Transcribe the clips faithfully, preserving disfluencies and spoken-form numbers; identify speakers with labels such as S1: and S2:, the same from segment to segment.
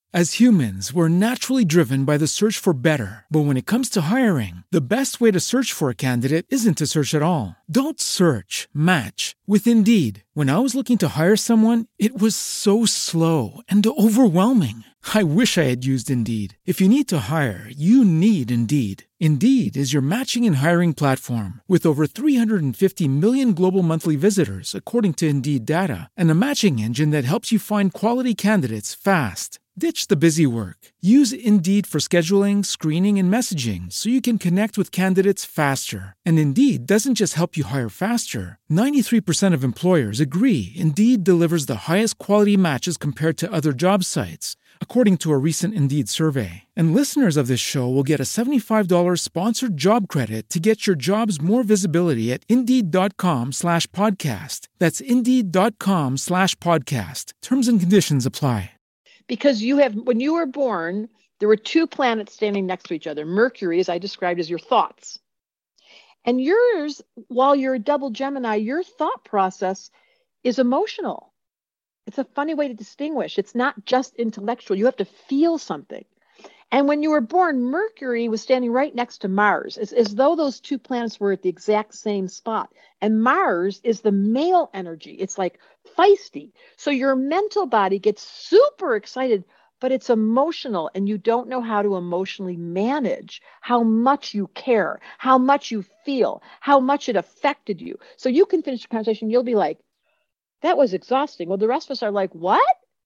S1: As humans, we're naturally driven by the search for better. But when it comes to hiring, the best way to search for a candidate isn't to search at all. Don't search, match with Indeed. When I was looking to hire someone, it was so slow and overwhelming. I wish I had used Indeed. If you need to hire, you need Indeed. Indeed is your matching and hiring platform with over three hundred fifty million global monthly visitors, according to Indeed data, and a matching engine that helps you find quality candidates fast. Ditch the busy work. Use Indeed for scheduling, screening, and messaging so you can connect with candidates faster. And Indeed doesn't just help you hire faster. ninety-three percent of employers agree Indeed delivers the highest quality matches compared to other job sites, according to a recent Indeed survey. And listeners of this show will get a seventy-five dollars sponsored job credit to get your jobs more visibility at Indeed.com slash podcast. That's Indeed.com slash podcast. Terms and conditions apply.
S2: Because you have, when you were born, there were two planets standing next to each other. Mercury, as I described, is your thoughts. And yours, while you're a double Gemini, your thought process is emotional. It's a funny way to distinguish. It's not just intellectual. You have to feel something. And when you were born, Mercury was standing right next to Mars, as, as though those two planets were at the exact same spot. And Mars is the male energy. It's like feisty. So your mental body gets super excited, but it's emotional, and you don't know how to emotionally manage how much you care, how much you feel, how much it affected you. So you can finish the conversation. You'll be like, that was exhausting. Well, the rest of us are like, what?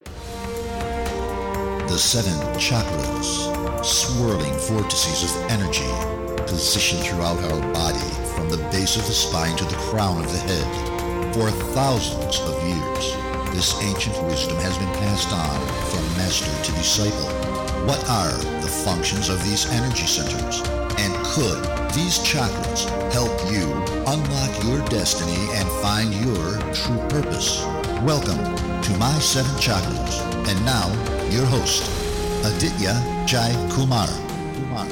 S3: The seven chakras, swirling vortices of energy, positioned throughout our body from the base of the spine to the crown of the head. For thousands of years, this ancient wisdom has been passed on from master to disciple. What are the functions of these energy centers? And could these chakras help you unlock your destiny and find your true purpose? Welcome to My Seven Chakras. And now, your host, Aditya Jai Kumar. Kumar.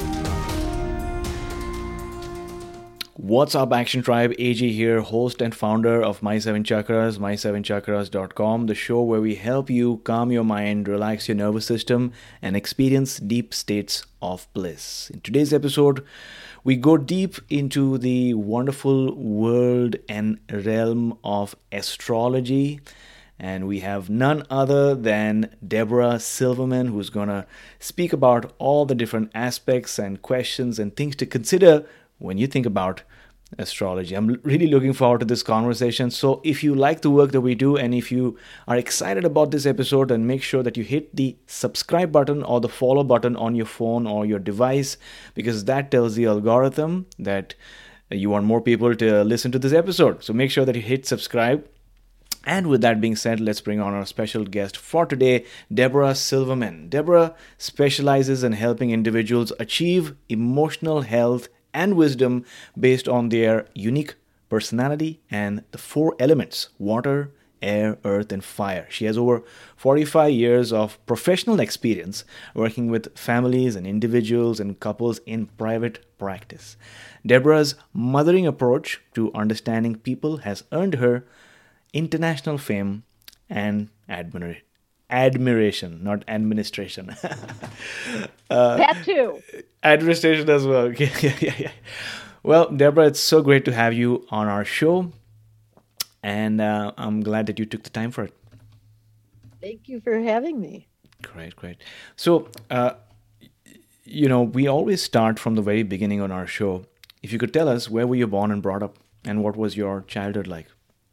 S4: What's up, Action Tribe? A J here, host and founder of My Seven Chakras, my seven chakras dot com, the show where we help you calm your mind, relax your nervous system, and experience deep states of bliss. In today's episode, we go deep into the wonderful world and realm of astrology. And we have none other than Deborah Silverman, who's going to speak about all the different aspects and questions and things to consider when you think about astrology. I'm really looking forward to this conversation. So if you like the work that we do, and if you are excited about this episode, then make sure that you hit the subscribe button or the follow button on your phone or your device, because that tells the algorithm that you want more people to listen to this episode. So make sure that you hit subscribe. And with that being said, let's bring on our special guest for today, Deborah Silverman. Deborah specializes in helping individuals achieve emotional health and wisdom based on their unique personality and the four elements: water, air, earth, and fire. She has over forty-five years of professional experience working with families and individuals and couples in private practice. Deborah's mothering approach to understanding people has earned her international fame and admira- admiration, not administration.
S2: uh, that too.
S4: Administration as well. yeah, yeah, yeah. Well, Deborah, it's so great to have you on our show, and uh, I'm glad that you took the time for it.
S2: Thank you for having me.
S4: Great, great. So, uh, you know, we always start from the very beginning on our show. If you could tell us, where were you born and brought up, and what was your childhood like?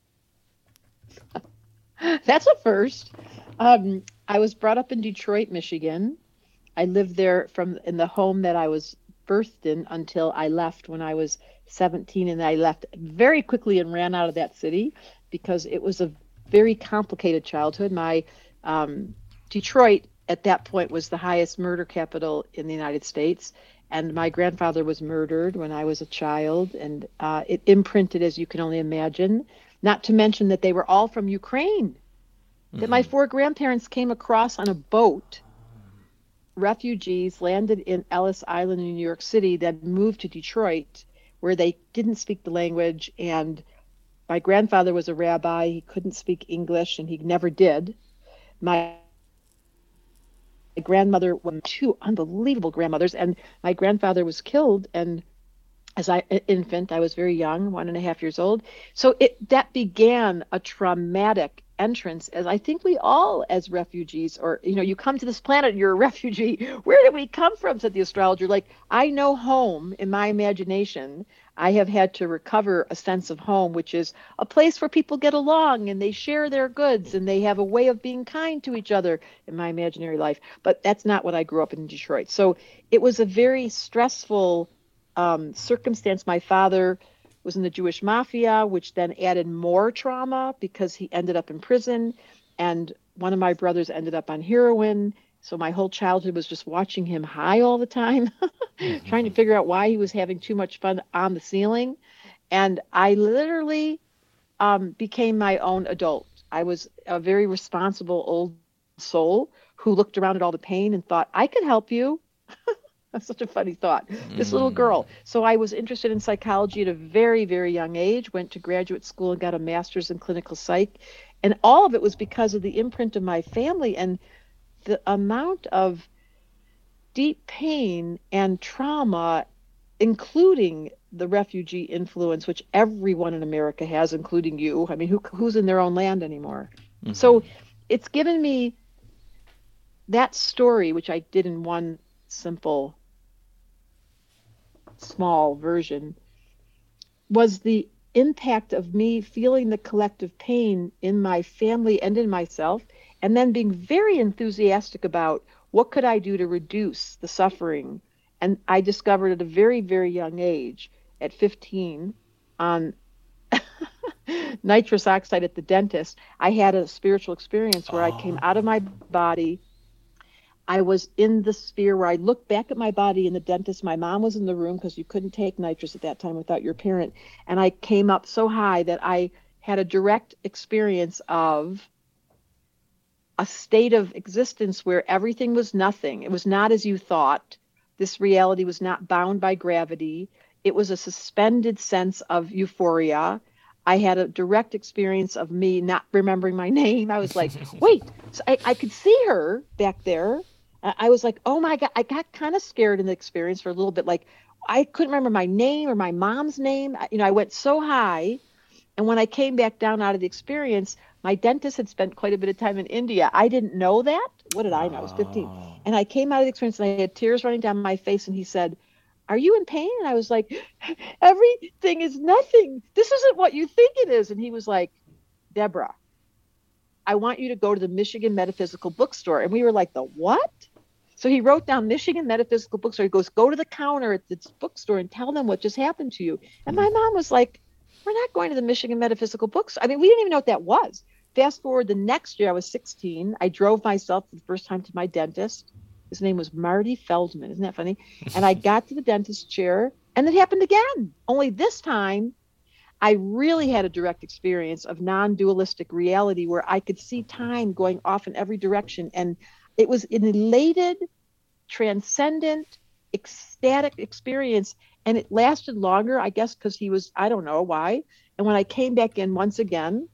S2: That's a first. Um, I was brought up in Detroit, Michigan. I lived there from in the home that I was birthed in until I left when I was seventeen, and I left very quickly and ran out of that city because it was a very complicated childhood. My um, Detroit at that point was the highest murder capital in the United States, and my grandfather was murdered when I was a child, and uh, it imprinted, as you can only imagine. Not to mention that they were all from Ukraine, mm-hmm. that my four grandparents came across on a boat, refugees, landed in Ellis Island in New York City, then moved to Detroit, where they didn't speak the language. And my grandfather was a rabbi. He couldn't speak English, and he never did. My grandmother, well, two unbelievable grandmothers, and my grandfather was killed. And as I, an infant, I was very young, one and a half years old. So it that began a traumatic entrance, as I think we all, as refugees, or, you know, you come to this planet, you're a refugee. Where did we come from? Said the astrologer. Like, I know home in my imagination. I have had to recover a sense of home, which is a place where people get along and they share their goods and they have a way of being kind to each other in my imaginary life. But that's not what I grew up in Detroit. So it was a very stressful um, circumstance. My father was in the Jewish mafia, which then added more trauma because he ended up in prison. And one of my brothers ended up on heroin. So my whole childhood was just watching him high all the time, mm-hmm. trying to figure out why he was having too much fun on the ceiling. And I literally um, became my own adult. I was a very responsible old soul who looked around at all the pain and thought, I could help you. That's such a funny thought. Mm. This little girl. So I was interested in psychology at a very, very young age, went to graduate school and got a master's in clinical psych. And all of it was because of the imprint of my family and the amount of deep pain and trauma, including the refugee influence, which everyone in America has, including you. I mean, who, who's in their own land anymore? Mm-hmm. So it's given me that story, which I did in one simple small version, was the impact of me feeling the collective pain in my family and in myself, and then being very enthusiastic about what could I do to reduce the suffering. And I discovered at a very, very young age, at fifteen, on nitrous oxide at the dentist, I had a spiritual experience where oh. I came out of my body. I was in the sphere where I looked back at my body in the dentist. My mom was in the room because you couldn't take nitrous at that time without your parent. And I came up so high that I had a direct experience of a state of existence where everything was nothing. It was not as you thought. This reality was not bound by gravity. It was a suspended sense of euphoria. I had a direct experience of me not remembering my name. I was like, wait, so I, I could see her back there. I was like, oh my God, I got kind of scared in the experience for a little bit. Like, I couldn't remember my name or my mom's name. You know, I went so high. And when I came back down out of the experience, my dentist had spent quite a bit of time in India. I didn't know that. What did I know? I was fifteen. Oh. And I came out of the experience and I had tears running down my face. And he said, are you in pain? And I was like, everything is nothing. This isn't what you think it is. And he was like, Deborah, I want you to go to the Michigan Metaphysical Bookstore. And we were like, the what? So he wrote down Michigan Metaphysical Bookstore. He goes, go to the counter at this bookstore and tell them what just happened to you. And my mom was like, we're not going to the Michigan Metaphysical Bookstore. I mean, we didn't even know what that was. Fast forward the next year, I was sixteen. I drove myself for the first time to my dentist. His name was Marty Feldman. Isn't that funny? And I got to the dentist chair and it happened again. Only this time, I really had a direct experience of non-dualistic reality where I could see time going off in every direction. And it was an elated, transcendent, ecstatic experience. And it lasted longer, I guess, because he was, I don't know why. And when I came back in once again,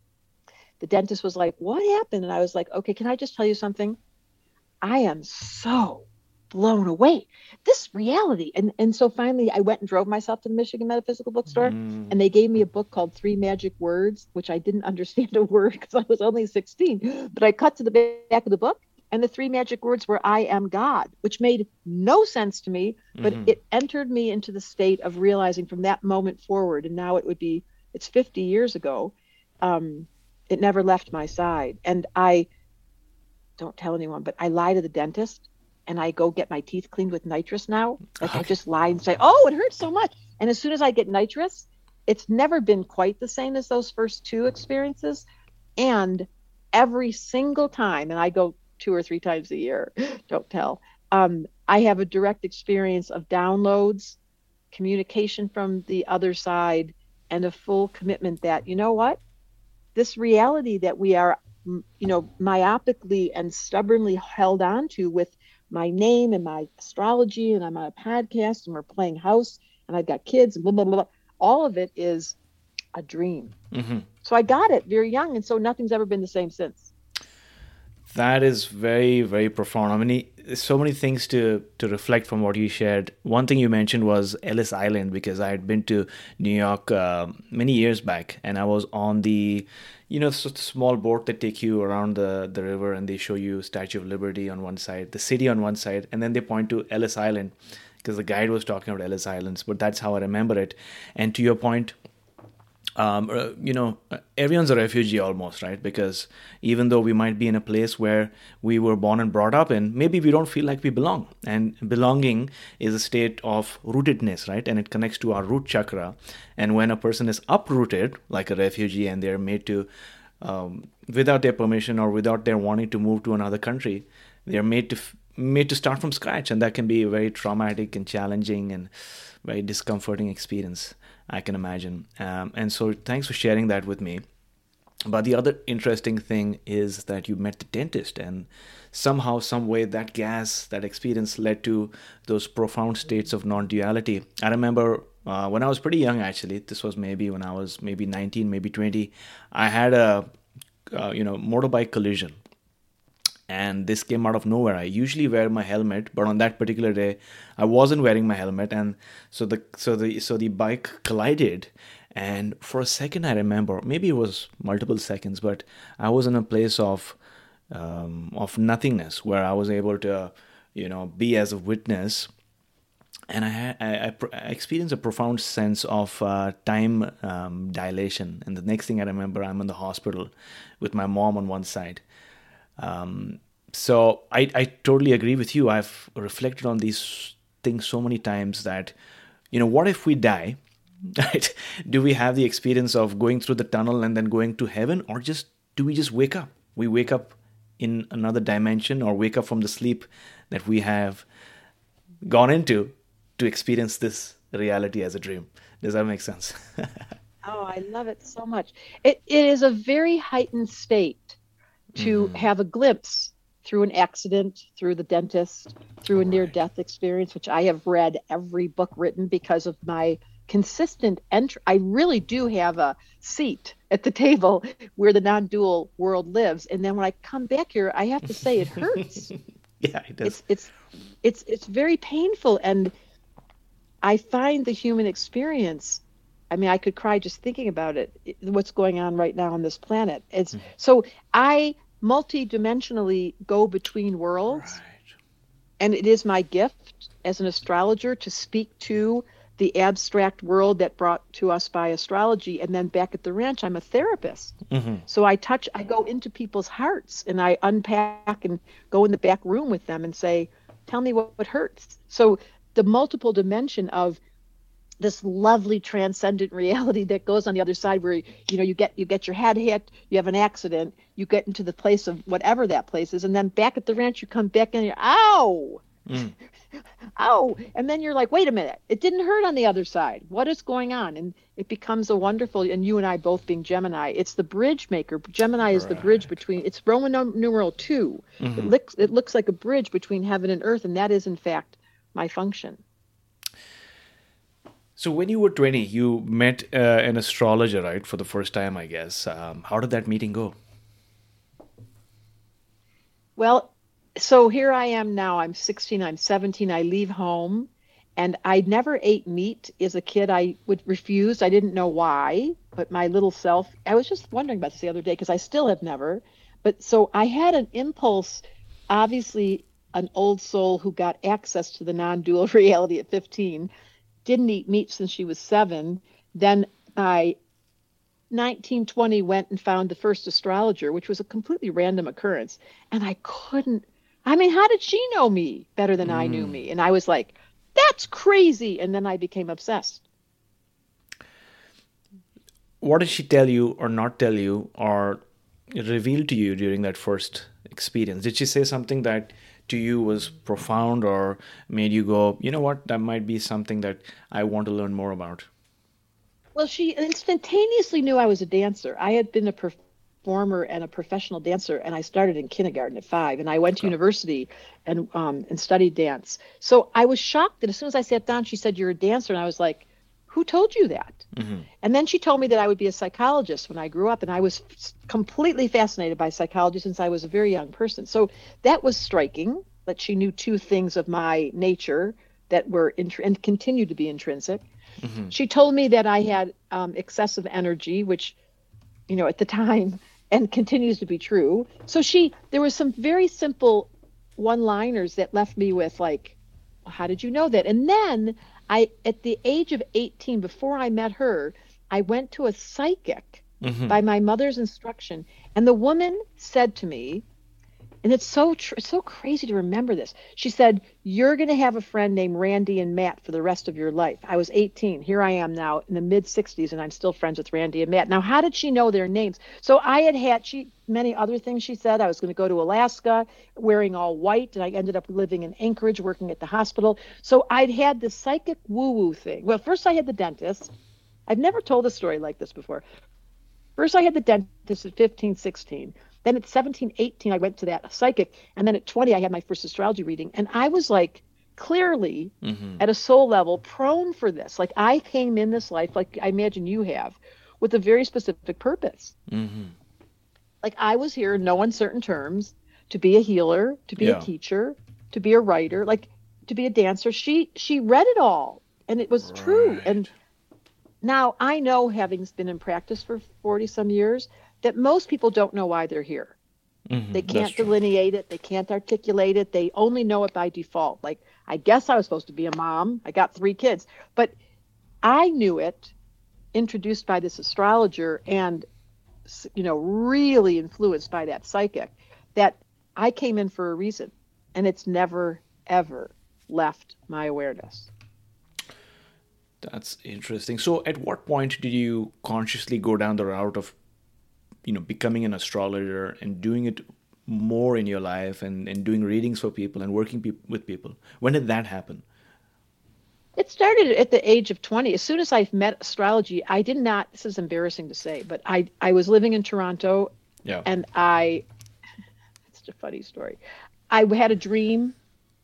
S2: the dentist was like, what happened? And I was like, okay, can I just tell you something? I am so blown away. This reality. And and so finally I went and drove myself to the Michigan Metaphysical Bookstore mm. and they gave me a book called Three Magic Words, which I didn't understand a word because I was only sixteen. But I cut to the back of the book and the three magic words were I am God, which made no sense to me, but mm-hmm. it entered me into the state of realizing from that moment forward, and now it would be, it's fifty years ago, um, it never left my side. And I, don't tell anyone, but I lie to the dentist and I go get my teeth cleaned with nitrous now. Like okay. I just lie and say, oh, it hurts so much. And as soon as I get nitrous, it's never been quite the same as those first two experiences. And every single time, and I go two or three times a year, don't tell, um, I have a direct experience of downloads, communication from the other side, and a full commitment that, you know what, this reality that we are, you know, myopically and stubbornly held on to with my name and my astrology, and I'm on a podcast and we're playing house and I've got kids and blah, blah, blah, all of it is a dream. Mm-hmm. So I got it very young. And so nothing's ever been the same since.
S4: That is very, very profound. I mean, he- there's so many things to to reflect from what you shared. One thing you mentioned was Ellis Island, because I had been to New York uh, many years back, and I was on the, you know, s- small boat that take you around the the river, and they show you Statue of Liberty on one side, the city on one side, and then they point to Ellis Island because the guide was talking about Ellis Islands. But that's how I remember it. And to your point, um, uh, you know, uh, everyone's a refugee almost, right? Because even though we might be in a place where we were born and brought up in, maybe we don't feel like we belong. And belonging is a state of rootedness, right? And it connects to our root chakra. And when a person is uprooted, like a refugee, and they're made to, um, without their permission or without their wanting to move to another country, they're made to f- made to start from scratch, and that can be a very traumatic and challenging and very discomforting experience, I can imagine. Um, and so, thanks for sharing that with me. But the other interesting thing is that you met the dentist, and somehow, some way, that gas, that experience led to those profound states of non-duality. I remember uh, when I was pretty young, actually. This was maybe when I was maybe nineteen, maybe twenty. I had a uh, you know motorbike collision, and this came out of nowhere. I usually wear my helmet, but on that particular day, I wasn't wearing my helmet, and so the so the so the bike collided. And for a second, I remember, maybe it was multiple seconds, but I was in a place of um, of nothingness where I was able to, you know, be as a witness, and I had I, I, pr- I experienced a profound sense of uh, time um, dilation. And the next thing I remember, I'm in the hospital with my mom on one side. Um, so I, I totally agree with you. I've reflected on these things so many times that, you know, what if we die, right? Do we have the experience of going through the tunnel and then going to heaven, or just do we just wake up? We wake up in another dimension, or wake up from the sleep that we have gone into to experience this reality as a dream. Does that make sense?
S2: Oh, I love it so much. It, it is a very heightened state to
S4: Mhm.
S2: have a glimpse through an accident, through the dentist, through a near
S4: Right.
S2: death experience, which I have read every book written because of my consistent entry. I really do have a seat at the table where the non dual world lives. And then when I come back here, I have to say it hurts.
S4: Yeah, it does.
S2: It's, it's, it's, it's very painful. And I find the human experience, I mean, I could cry just thinking about it, it- what's going on right now on this planet. It's so I multidimensionally go between worlds,
S4: Right.
S2: and it is my gift as an astrologer to speak to the abstract world that brought to us by astrology. And then back at the ranch, I'm a therapist.
S4: Hmm.
S2: So I touch, I go into people's hearts and I unpack and go in the back room with them and say, tell me what, what hurts. So the multiple dimension of this lovely transcendent reality that goes on the other side, where you know you get you get your head hit, you have an accident, you get into the place of whatever that place is, and then back at the ranch you come back and you're ow
S4: Mm.
S2: ow, and then you're like, wait a minute, it didn't hurt on the other side, what is going on? And it becomes a wonderful, and you and I both being Gemini, it's the bridge maker. Gemini is the bridge
S4: Right.
S2: between, it's Roman num- numeral two. It
S4: Mhm.
S2: looks it looks like a bridge between heaven and earth, and that is in fact my function.
S4: So when you were twenty, you met uh, an astrologer, right, for the first time, I guess. Um, how did that meeting go?
S2: Well, so here I am now. I'm sixteen, I'm seventeen. I leave home, and I never ate meat as a kid. I would refuse. I didn't know why, but my little self, I was just wondering about this the other day because I still have never. But so I had an impulse, obviously, an old soul who got access to the non dual reality at fifteen, didn't eat meat since she was seven. Then by nineteen twenty went and found the first astrologer, which was a completely random occurrence. And I couldn't, I mean, how did she know me better than I knew
S4: Mm.
S2: me? And I was like, that's crazy. And then I became obsessed.
S4: What did she tell you or not tell you or reveal to you during that first experience? Did she say something that to you was profound or made you go, you know what, that might be something that I want to learn more about?
S2: Well, she instantaneously knew I was a dancer. I had been a performer and a professional dancer, and I started in kindergarten at five, and I went to
S4: Okay.
S2: university and um, and studied dance. So I was shocked that as soon as I sat down, she said, "You're a dancer," and I was like, who told you that?
S4: Mm-hmm.
S2: And then she told me that I would be a psychologist when I grew up. And I was completely fascinated by psychology since I was a very young person. So that was striking, that she knew two things of my nature that were int- and continue to be intrinsic.
S4: Mm-hmm.
S2: She told me that I had um, excessive energy, which, you know, at the time and continues to be true. So she, there was some very simple one-liners that left me with like, well, how did you know that? And then I, at the age of eighteen, before I met her, I went to a psychic
S4: Mm-hmm.
S2: by my mother's instruction. And the woman said to me, and it's so tr- it's so crazy to remember this. She said, you're going to have a friend named Randy and Matt for the rest of your life. I was eighteen. Here I am now in the mid sixties, and I'm still friends with Randy and Matt. Now, how did she know their names? So I had had she many other things she said. I was going to go to Alaska wearing all white, and I ended up living in Anchorage working at the hospital. So I'd had this psychic woo-woo thing. Well, first I had the dentist. I've never told a story like this before. First I had the dentist at fifteen, sixteen. Then at seventeen, eighteen, I went to that psychic. And then at twenty, I had my first astrology reading. And I was like, clearly,
S4: Mm-hmm.
S2: at a soul level, prone for this. Like I came in this life, like I imagine you have, with a very specific purpose.
S4: Mm-hmm.
S2: Like I was here in no uncertain terms to be a healer, to be
S4: Yeah.
S2: a teacher, to be a writer, like to be a dancer. She she read it all, and it was true.
S4: Right.
S2: And now I know, having been in practice for forty some years, that most people don't know why they're here.
S4: Mm-hmm.
S2: They
S4: That's
S2: can't
S4: true.
S2: delineate it. They can't articulate it. They only know it by default. Like, I guess I was supposed to be a mom. I got three kids. But I knew it, introduced by this astrologer and, you know, really influenced by that psychic, that I came in for a reason. And it's never, ever left my awareness.
S4: That's interesting. So at what point did you consciously go down the route of, you know, becoming an astrologer and doing it more in your life and, and doing readings for people and working pe- with people? When did that happen?
S2: It started at the age of twenty. As soon as I met astrology, I did not, this is embarrassing to say, but I, I was living in Toronto.
S4: Yeah.
S2: And I, it's a funny story. I had a dream.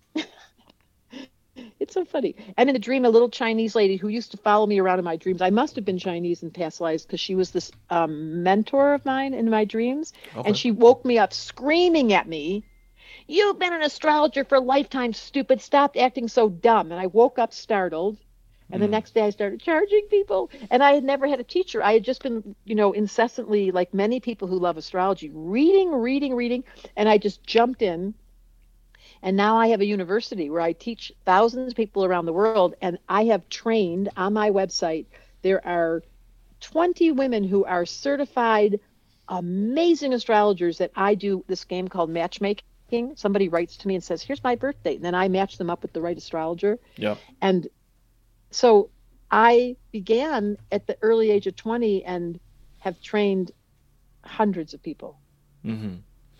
S2: It's so funny. And in the dream, a little Chinese lady who used to follow me around in my dreams. I must have been Chinese in past lives because she was this um, mentor of mine in my dreams.
S4: Okay.
S2: And she woke me up screaming at me, "You've been an astrologer for a lifetime, stupid. Stop acting so dumb." And I woke up startled. And the
S4: Mm.
S2: next day I started charging people. And I had never had a teacher. I had just been, you know, incessantly, like many people who love astrology, reading, reading, reading. And I just jumped in. And now I have a university where I teach thousands of people around the world. And I have trained on my website, there are twenty women who are certified, amazing astrologers that I do this game called matchmaking. Somebody writes to me and says, "Here's my birth date." And then I match them up with the right astrologer.
S4: Yeah.
S2: And so I began at the early age of twenty and have trained hundreds of people.
S4: Mm-hmm.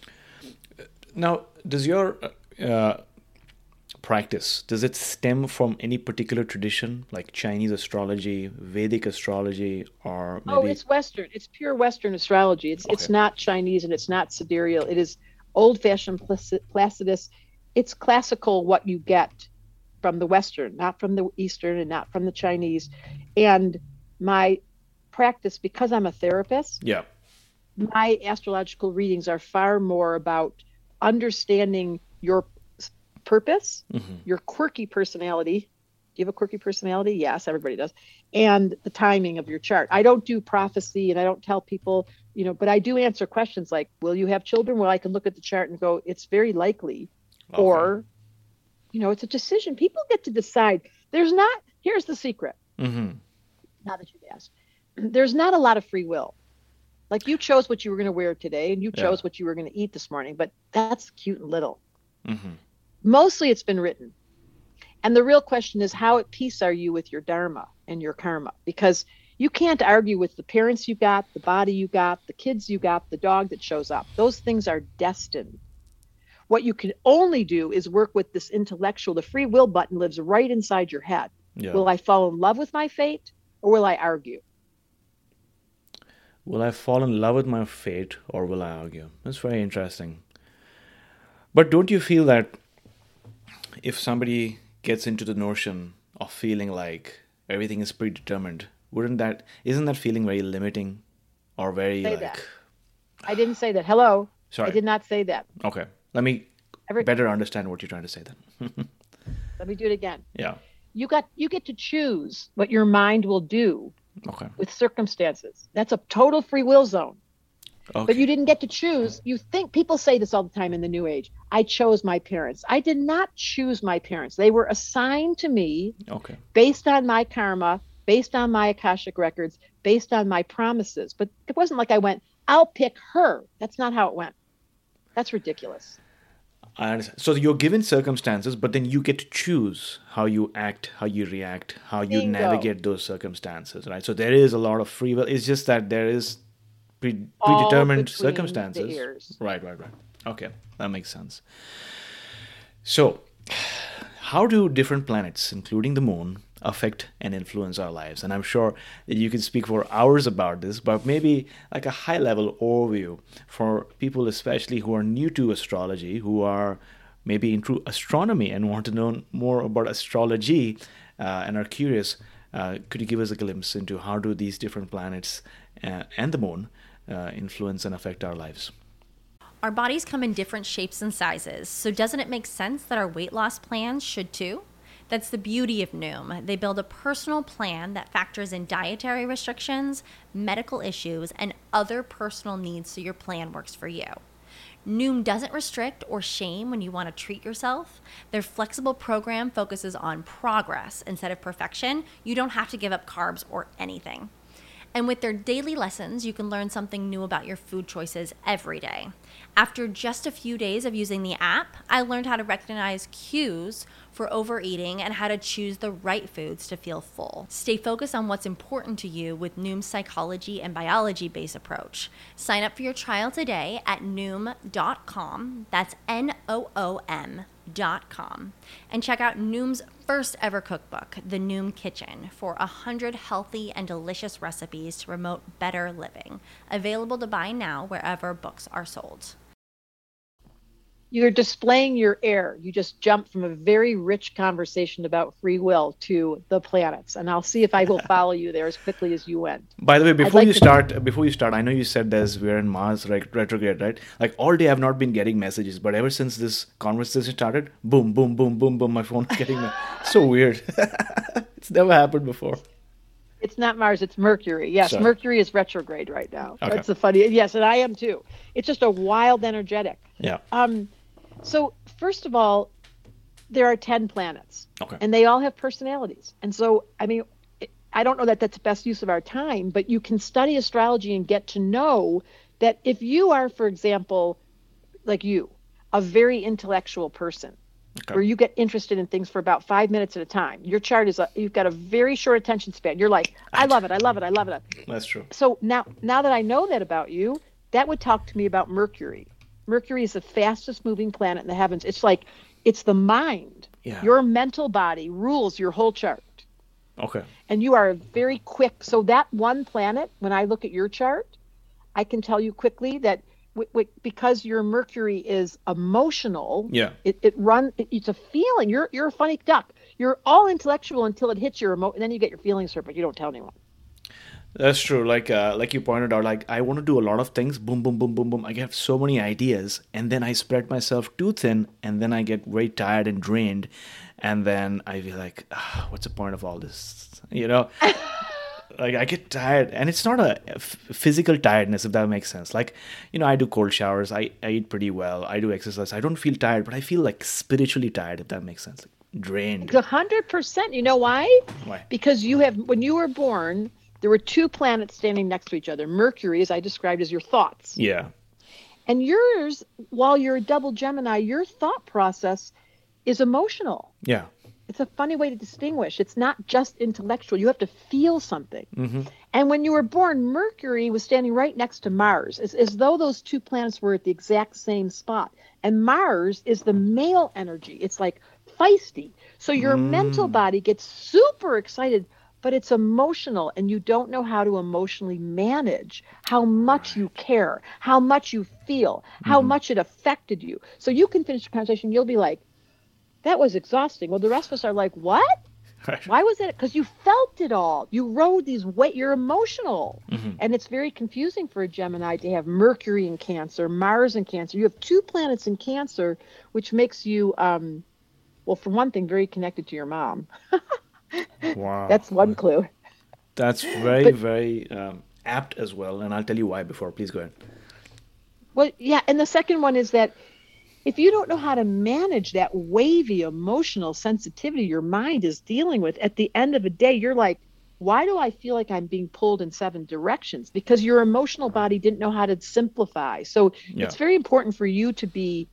S4: Now, does your uh, practice, does it stem from any particular tradition, like Chinese astrology, Vedic astrology, or maybe...
S2: Oh, it's Western. It's pure Western astrology. It's
S4: Okay.
S2: it's not Chinese and it's not sidereal. It is old-fashioned Placi- Placidus. It's classical, what you get from the Western, not from the Eastern and not from the Chinese. And my practice, because I'm a therapist,
S4: Yeah.
S2: my astrological readings are far more about understanding your s- purpose,
S4: Mm-hmm.
S2: your quirky personality. Do you have a quirky personality? Yes, everybody does. And the timing of your chart. I don't do prophecy and I don't tell people, you know, but I do answer questions like, will you have children? Well, I can look at the chart and go, it's very likely.
S4: Okay.
S2: Or, you know, it's a decision. People get to decide. There's not, here's the secret.
S4: Mm-hmm.
S2: Now that you've asked, there's not a lot of free will. Like you chose what you were going to wear today and you
S4: Yeah.
S2: chose what you were going to eat this morning, but that's cute and little.
S4: Mm-hmm.
S2: Mostly it's been written. And the real question is, how at peace are you with your dharma and your karma? Because you can't argue with the parents you got, the body you got, the kids you got, the dog that shows up. Those things are destined. What you can only do is work with this intellectual. The free will button lives right inside your head.
S4: Yeah.
S2: Will I fall in love with my fate or will I argue?
S4: Will I fall in love with my fate or will I argue? That's very interesting. But don't you feel that if somebody gets into the notion of feeling like, everything is predetermined, wouldn't that, isn't that feeling very limiting or very
S2: Say
S4: like...
S2: that. I didn't say that. Hello.
S4: Sorry.
S2: I did not say that.
S4: Okay. Let me
S2: Every-
S4: better understand what you're trying to say then.
S2: Let me do it again.
S4: Yeah.
S2: You got you get to choose what your mind will do
S4: Okay.
S2: with circumstances. That's a total free will zone.
S4: Okay.
S2: But you didn't get to choose. You think people say this all the time in the new age. I chose my parents. I did not choose my parents. They were assigned to me
S4: Okay.
S2: based on my karma, based on my Akashic records, based on my promises. But it wasn't like I went, I'll pick her. That's not how it went. That's ridiculous.
S4: I understand. So you're given circumstances, but then you get to choose how you act, how you react, how you
S2: Bingo.
S4: navigate those circumstances, right? So there is a lot of free will. It's just that there is pre-
S2: All
S4: predetermined
S2: between
S4: circumstances.
S2: the ears.
S4: Right, right, right. Okay, that makes sense. So, how do different planets, including the moon, affect and influence our lives? And I'm sure that you can speak for hours about this, but maybe like a high level overview for people, especially who are new to astrology, who are maybe into astronomy and want to know more about astrology uh, and are curious. Uh, could you give us a glimpse into how do these different planets uh, and the moon uh, influence and affect our lives?
S5: Our bodies come in different shapes and sizes, so doesn't it make sense that our weight loss plans should too? That's the beauty of Noom. They build a personal plan that factors in dietary restrictions, medical issues, and other personal needs so your plan works for you. Noom doesn't restrict or shame when you want to treat yourself. Their flexible program focuses on progress instead of perfection. You don't have to give up carbs or anything. And with their daily lessons, you can learn something new about your food choices every day. After just a few days of using the app, I learned how to recognize cues for overeating and how to choose the right foods to feel full. Stay focused on what's important to you with Noom's psychology and biology-based approach. Sign up for your trial today at noom dot com. That's N O O M dot com. And check out Noom's first ever cookbook, The Noom Kitchen, for one hundred healthy and delicious recipes to promote better living. Available to buy now wherever books are sold.
S2: You're displaying your air. You just jumped from a very rich conversation about free will to the planets. And I'll see if I will follow you there as quickly as you went.
S4: By the way, before
S2: like
S4: you
S2: to-
S4: start, before you start, I know you said there's we're in Mars right, retrograde, right? Like all day I've not been getting messages, but ever since this conversation started, boom, boom, boom, boom, boom, my phone is getting me. So weird. It's never happened before.
S2: It's not Mars, it's Mercury. Yes,
S4: Sorry.
S2: Mercury is retrograde right now.
S4: Okay.
S2: That's the funny. Yes, and I am too. It's just a wild energetic.
S4: Yeah.
S2: Um, so first of all, there are ten planets,
S4: Okay.
S2: and they all have personalities. And so, I mean, it- I don't know that that's the best use of our time, but you can study astrology and get to know that if you are, for example, like you, a very intellectual person,
S4: Okay.
S2: where you get interested in things for about five minutes at a time, your chart is a, you've got a very short attention span. You're like, I love it, I love it, I love it.
S4: That's true.
S2: So now, now that I know that about you, that would talk to me about Mercury. Mercury is the fastest moving planet in the heavens. It's like, it's the mind.
S4: Yeah.
S2: Your mental body rules your whole chart.
S4: Okay.
S2: And you are very quick. So that one planet, when I look at your chart, I can tell you quickly that w- w- because your Mercury is emotional,
S4: Yeah.
S2: it, it run, it, it's a feeling. You're you're a funny duck. You're all intellectual until it hits your emo, and then you get your feelings hurt, but you don't tell anyone.
S4: That's true. Like uh, like you pointed out, like I want to do a lot of things. Boom, boom, boom, boom, boom. I have so many ideas, and then I spread myself too thin, and then I get very tired and drained, and then I feel like, ah, what's the point of all this? You know, like I get tired, and it's not a f- physical tiredness, if that makes sense. Like, you know, I do cold showers, I, I eat pretty well, I do exercise. I don't feel tired, but I feel like spiritually tired, if that makes sense. Like, drained.
S2: A hundred percent. You know why?
S4: Why?
S2: Because you have, when you were born, there were two planets standing next to each other. Mercury, as I described, is your thoughts.
S4: Yeah.
S2: And yours, while you're a double Gemini, your thought process is emotional.
S4: Yeah.
S2: It's a funny way to distinguish. It's not just intellectual. You have to feel something.
S4: Mm-hmm.
S2: And when you were born, Mercury was standing right next to Mars, as, as though those two planets were at the exact same spot. And Mars is the male energy. It's like feisty. So your
S4: Mm.
S2: mental body gets super excited, but it's emotional, and you don't know how to emotionally manage how much you care, how much you feel, how
S4: Mm-hmm.
S2: much it affected you. So you can finish the conversation, you'll be like, that was exhausting. Well, the rest of us are like, what?
S4: Right.
S2: Why was that? Because you felt it all. You rode these weight. You're emotional.
S4: Mm-hmm.
S2: And it's very confusing for a Gemini to have Mercury in Cancer, Mars in Cancer. You have two planets in Cancer, which makes you, um, well, for one thing, very connected to your mom.
S4: Wow.
S2: That's one clue.
S4: That's very,
S2: But-
S4: very um, apt as well. And I'll tell you why before. Please go ahead.
S2: Well, yeah. And the second one is that if you don't know how to manage that wavy emotional sensitivity your mind is dealing with, at the end of the day, you're like, why do I feel like I'm being pulled in seven directions? Because your emotional body didn't know how to simplify. So
S4: Yeah.
S2: it's very important for you to be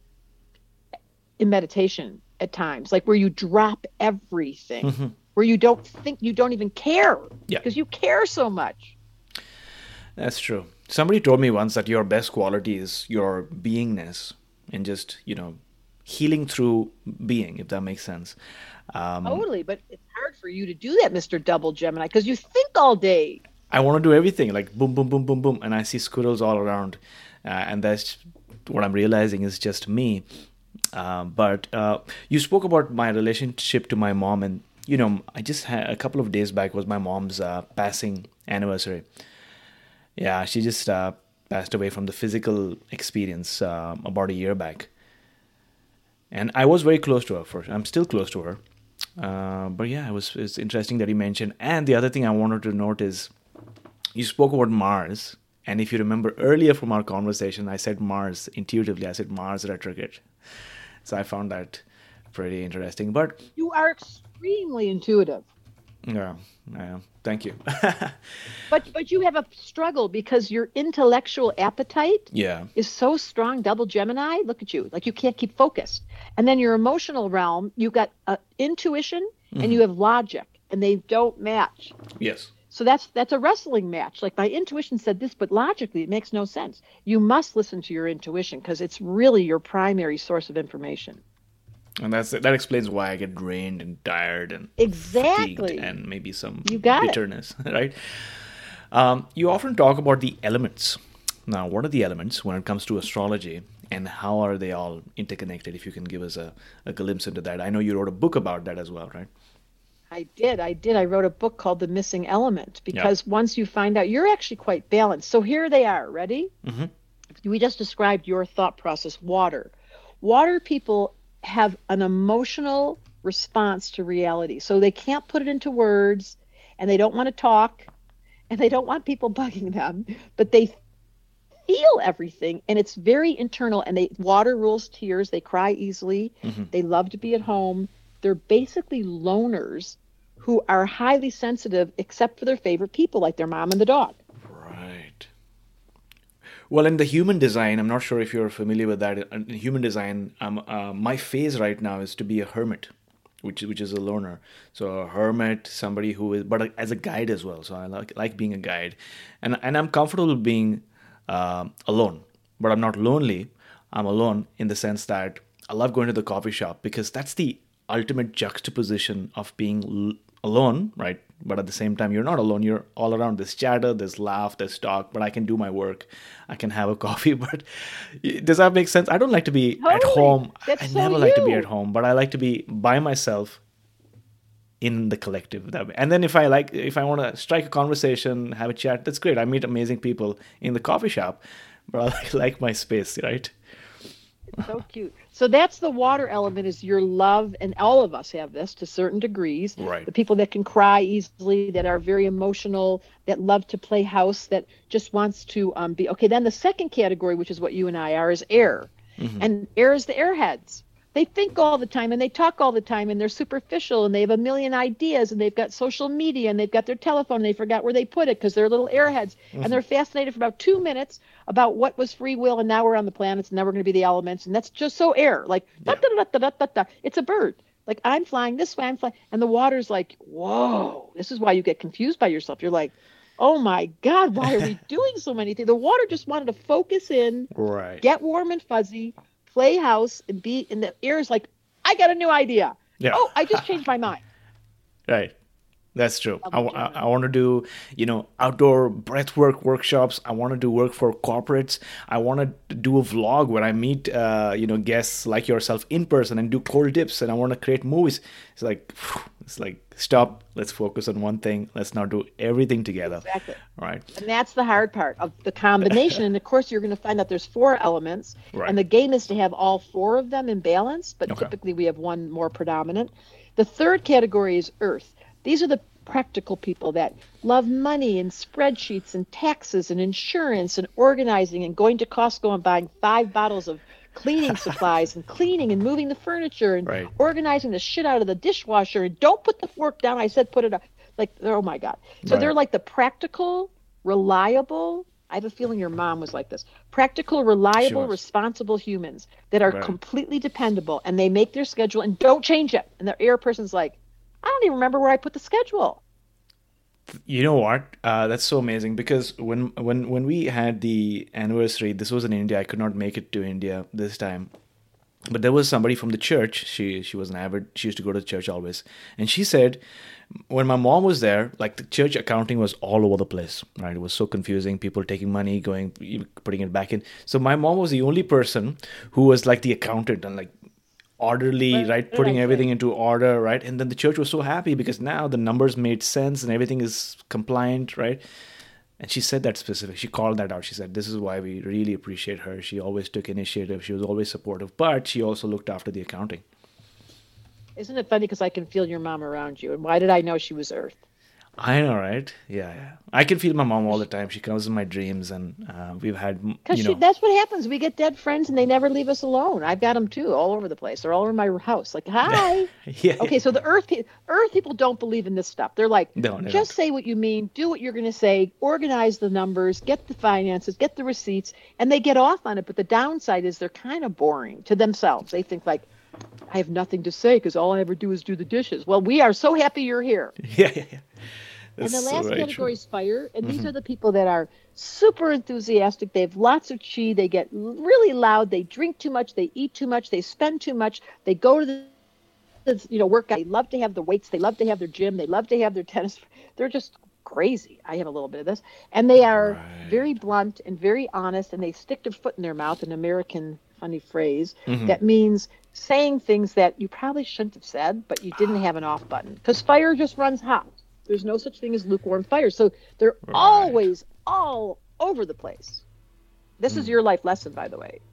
S2: in meditation at times, like where you drop everything,
S4: Mm-hmm.
S2: where you don't think, you don't even care,
S4: Yeah.
S2: because you care so much.
S4: That's true. Somebody told me once that your best quality is your beingness and just, you know, healing through being, if that makes sense. Um,
S2: Totally. But it's hard for you to do that, Mister Double Gemini, because you think all day.
S4: I want to do everything like boom, boom, boom, boom, boom. And I see squirrels all around. Uh, and that's what I'm realizing is just me. Uh, but uh, you spoke about my relationship to my mom. And, you know, I just had a couple of days back was my mom's uh, passing anniversary. Yeah, she just uh, passed away from the physical experience uh, about a year back. And I was very close to her. For I'm still close to her. Uh, but yeah, it was it's interesting that you mentioned. And the other thing I wanted to note is you spoke about Mars. And if you remember earlier from our conversation, I said Mars intuitively. I said Mars retrograde. So I found that pretty interesting. But
S2: You are extremely intuitive.
S4: yeah, yeah thank you.
S2: But but you have a struggle because your intellectual appetite
S4: Yeah.
S2: is so strong, double Gemini. Look at you. Like you can't keep focused. And then your emotional realm, you got uh, intuition and you have logic, and they don't match.
S4: Yes.
S2: So that's that's a wrestling match. Like my intuition said this, but logically it makes no sense. You must listen to your intuition because it's really your primary source of information.
S4: And that's that explains why I get drained and tired and
S2: Exactly.
S4: fatigued and maybe some
S2: You got it.
S4: bitterness, right? Um, you often talk about the elements. Now, what are the elements when it comes to astrology, and how are they all interconnected? If you can give us a, a glimpse into that. I know you wrote a book about that as well, right?
S2: I did. I did. I wrote a book called The Missing Element because once you find out, you're actually quite balanced. So here they are. Ready?
S4: Mhm.
S2: We just described your thought process, water. Water people have an emotional response to reality. So they can't put it into words, and they don't want to talk, and they don't want people bugging them, but they feel everything, and it's very internal. And they water rules tears. They cry easily.
S4: Mhm.
S2: They love to be at home. They're basically loners who are highly sensitive, except for their favorite people, like their mom and the dog.
S4: Right. Well, in the human design, I'm not sure if you're familiar with that. In human design, um, uh, my phase right now is to be a hermit, which which is a loner. So a hermit, somebody who is, but as a guide as well. So I like like being a guide, and and I'm comfortable being uh, alone, but I'm not lonely. I'm alone in the sense that I love going to the coffee shop because that's the ultimate juxtaposition of being l- alone, right? But at the same time, you're not alone. You're all around. There's chatter, there's laugh, there's talk, but I can do my work. I can have a coffee. But does that make sense? I don't like to be at
S2: Totally.
S4: home.
S2: That's
S4: I
S2: so
S4: never like to be
S2: you.
S4: at home, but I like to be by myself in the collective. That way. And then if I like, if I want to strike a conversation, have a chat, that's great. I meet amazing people in the coffee shop, but I like, like my space, right?
S2: It's so cute. So that's the water element, is your love, and all of us have this to certain degrees.
S4: Right.
S2: The people that can cry easily, that are very emotional, that love to play house, that just wants to um, be okay. Then the second category, which is what you and I are, is air,
S4: Mm-hmm.
S2: and air is the airheads. They think all the time and they talk all the time and they're superficial and they have a million ideas and they've got social media and they've got their telephone and they forgot where they put it because they're little airheads.
S4: Mm-hmm.
S2: And they're fascinated for about two minutes about what was free will, and now we're on the planets and now we're going to be the elements, and that's just so air. Like da, da, da, da, da, da, da. It's a bird. Like I'm flying this way, I'm flying, and the water's like, whoa. This is why you get confused by yourself. You're like, oh my God, why are we doing so many things? The water just wanted to focus in,
S4: Right.
S2: get warm and fuzzy, play house, and be in the air is like, I got a new idea.
S4: Yeah.
S2: Oh, I just changed my mind.
S4: Right. That's true. I,
S2: Double
S4: I,
S2: Gemini.
S4: I want to do, you know, outdoor breathwork workshops. I want to do work for corporates. I want to do a vlog where I meet, uh, you know, guests like yourself in person and do cold dips. And I want to create movies. It's like, it's like, stop. Let's focus on one thing. Let's now do everything together.
S2: Exactly.
S4: All right.
S2: And that's the hard part of the combination. And of course, you're going to find that there's four elements.
S4: Right.
S2: And the game is to have all four of them in balance. But
S4: Okay.
S2: typically, we have one more predominant. The third category is Earth. These are the practical people that love money and spreadsheets and taxes and insurance and organizing and going to Costco and buying five bottles of cleaning supplies and cleaning and moving the furniture and
S4: Right.
S2: organizing the shit out of the dishwasher and don't put the fork down. I said put it up. Like, oh my God. So
S4: Right.
S2: they're like the practical, reliable. I have a feeling your mom was like this. Practical, reliable,
S4: was.
S2: responsible humans that are
S4: Right.
S2: completely dependable, and they make their schedule and don't change it. And the air person's like, I don't even remember where I put the schedule.
S4: You know what? Uh, that's so amazing because when when when we had the anniversary, this was in India. I could not make it to India this time, but there was somebody from the church. She she was an avid. She used to go to church always, and she said when my mom was there, like the church accounting was all over the place. Right? It was so confusing. People taking money, going putting it back in. So my mom was the only person who was like the accountant and like orderly,
S2: Right,
S4: right,
S2: right,
S4: putting
S2: right.
S4: everything into order, right? And then the church was so happy because now the numbers made sense and everything is compliant, right? And she said that specific. She called that out. She said, this is why we really appreciate her. She always took initiative. She was always supportive, but she also looked after the accounting.
S2: Isn't it funny because I can feel your mom around you? And why did I know she was Earth?
S4: I know, right? Yeah, yeah. I can feel my mom all the time. She comes in my dreams, and uh, we've had,
S2: Because
S4: you know,
S2: that's what happens. We get dead friends and they never leave us alone. I've got them too, all over the place. They're all over my house. Like, hi.
S4: yeah,
S2: Okay, so the Earth pe- Earth people don't believe in this stuff. They're like,
S4: No, they
S2: just
S4: don't.
S2: say what you mean, do what you're going to say, organize the numbers, get the finances, get the receipts, and they get off on it. But the downside is they're kind of boring to themselves. They think like, I have nothing to say because all I ever do is do the dishes. Well, we are so happy you're here.
S4: yeah, yeah, yeah.
S2: And
S4: That's
S2: the
S4: so
S2: last
S4: very
S2: category
S4: true.
S2: is fire. And these
S4: Mhm.
S2: are the people that are super enthusiastic. They have lots of chi. They get really loud. They drink too much. They eat too much. They spend too much. They go to the, the you know, workout. They love to have the weights. They love to have their gym. They love to have their tennis. They're just crazy. I have a little bit of this. And they are
S4: Right.
S2: very blunt and very honest. And they stick their foot in their mouth, an American funny phrase
S4: Mhm.
S2: that means saying things that you probably shouldn't have said, but you didn't have an off button. Because fire just runs hot. There's no such thing as lukewarm fire. So they're
S4: Right.
S2: always all over the place. This is your life lesson, by the way.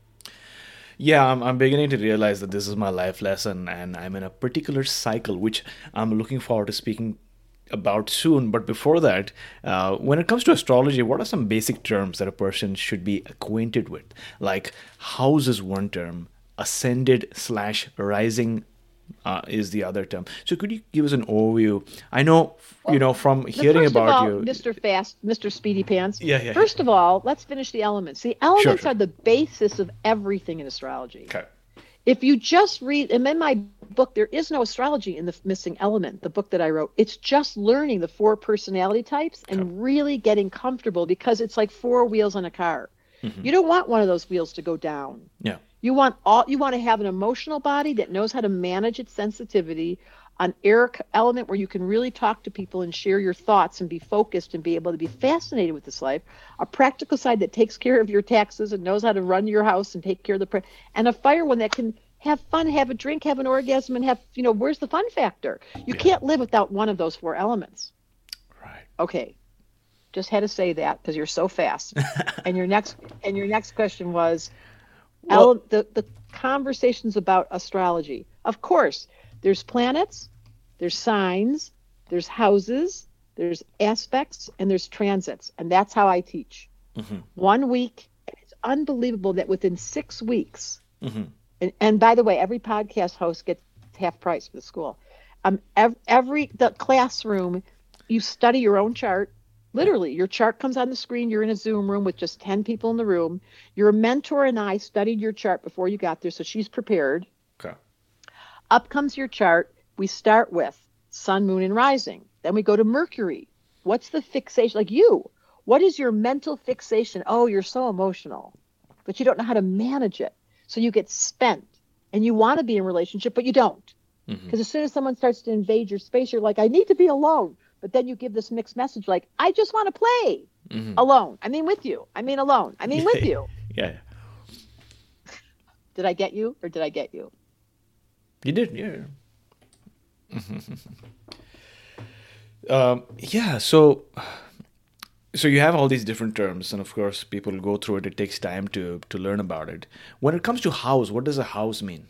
S4: Yeah, I'm, I'm beginning to realize that this is my life lesson and I'm in a particular cycle, which I'm looking forward to speaking about soon. But before that, uh, when it comes to astrology, what are some basic terms that a person should be acquainted with? Like house is one term, ascended slash rising uh, is the other term. So could you give us an overview? I know, you know, from
S2: But
S4: hearing
S2: first
S4: about
S2: of all,
S4: you.
S2: Mister Fast, Mister Speedy Pants.
S4: Yeah, yeah,
S2: First of all, let's finish the elements. The elements
S4: sure.
S2: are the basis of everything in astrology.
S4: Okay.
S2: If you just read, and in my book, there is no astrology in the missing element, the book that I wrote. It's just learning the four personality types and
S4: Okay.
S2: really getting comfortable because it's like four wheels on a car.
S4: Mhm.
S2: You don't want one of those wheels to go down.
S4: Yeah.
S2: You want all you want to have an emotional body that knows how to manage its sensitivity, an air c- element where you can really talk to people and share your thoughts and be focused and be able to be fascinated with this life, a practical side that takes care of your taxes and knows how to run your house and take care of the pre- and a fire one that can have fun, have a drink, have an orgasm, and have, you know, where's the fun factor? You
S4: Yeah.
S2: can't live without one of those four elements.
S4: Right.
S2: Okay. Just had to say that because you're so fast. and your next and your next question was
S4: Well-
S2: ele- the, the conversations about astrology. Of course, there's planets, there's signs, there's houses, there's aspects, and there's transits. And that's how I teach.
S4: Mhm.
S2: One week. It's unbelievable that within six weeks,
S4: Mhm.
S2: and, and by the way, every podcast host gets half price for the school. Um, every, every the classroom, you study your own chart. Literally, your chart comes on the screen. You're in a Zoom room with just ten people in the room. Your mentor and I studied your chart before you got there, so she's prepared.
S4: Okay.
S2: Up comes your chart. We start with sun, moon, and rising. Then we go to Mercury. What's the fixation? Like you, what is your mental fixation? Oh, you're so emotional, but you don't know how to manage it. So you get spent and you want to be in a relationship, but you don't.
S4: Mhm.
S2: Because as soon as someone starts to invade your space, you're like, I need to be alone. But then you give this mixed message like, I just want to play
S4: Mm-hmm.
S2: alone. I mean, with you. I mean, alone. I mean, with you.
S4: Yeah.
S2: Did I get you or did I get you?
S4: You did, yeah. um, yeah, so so you have all these different terms, and of course, people go through it. It takes time to to learn about it. When it comes to house, what does a house mean?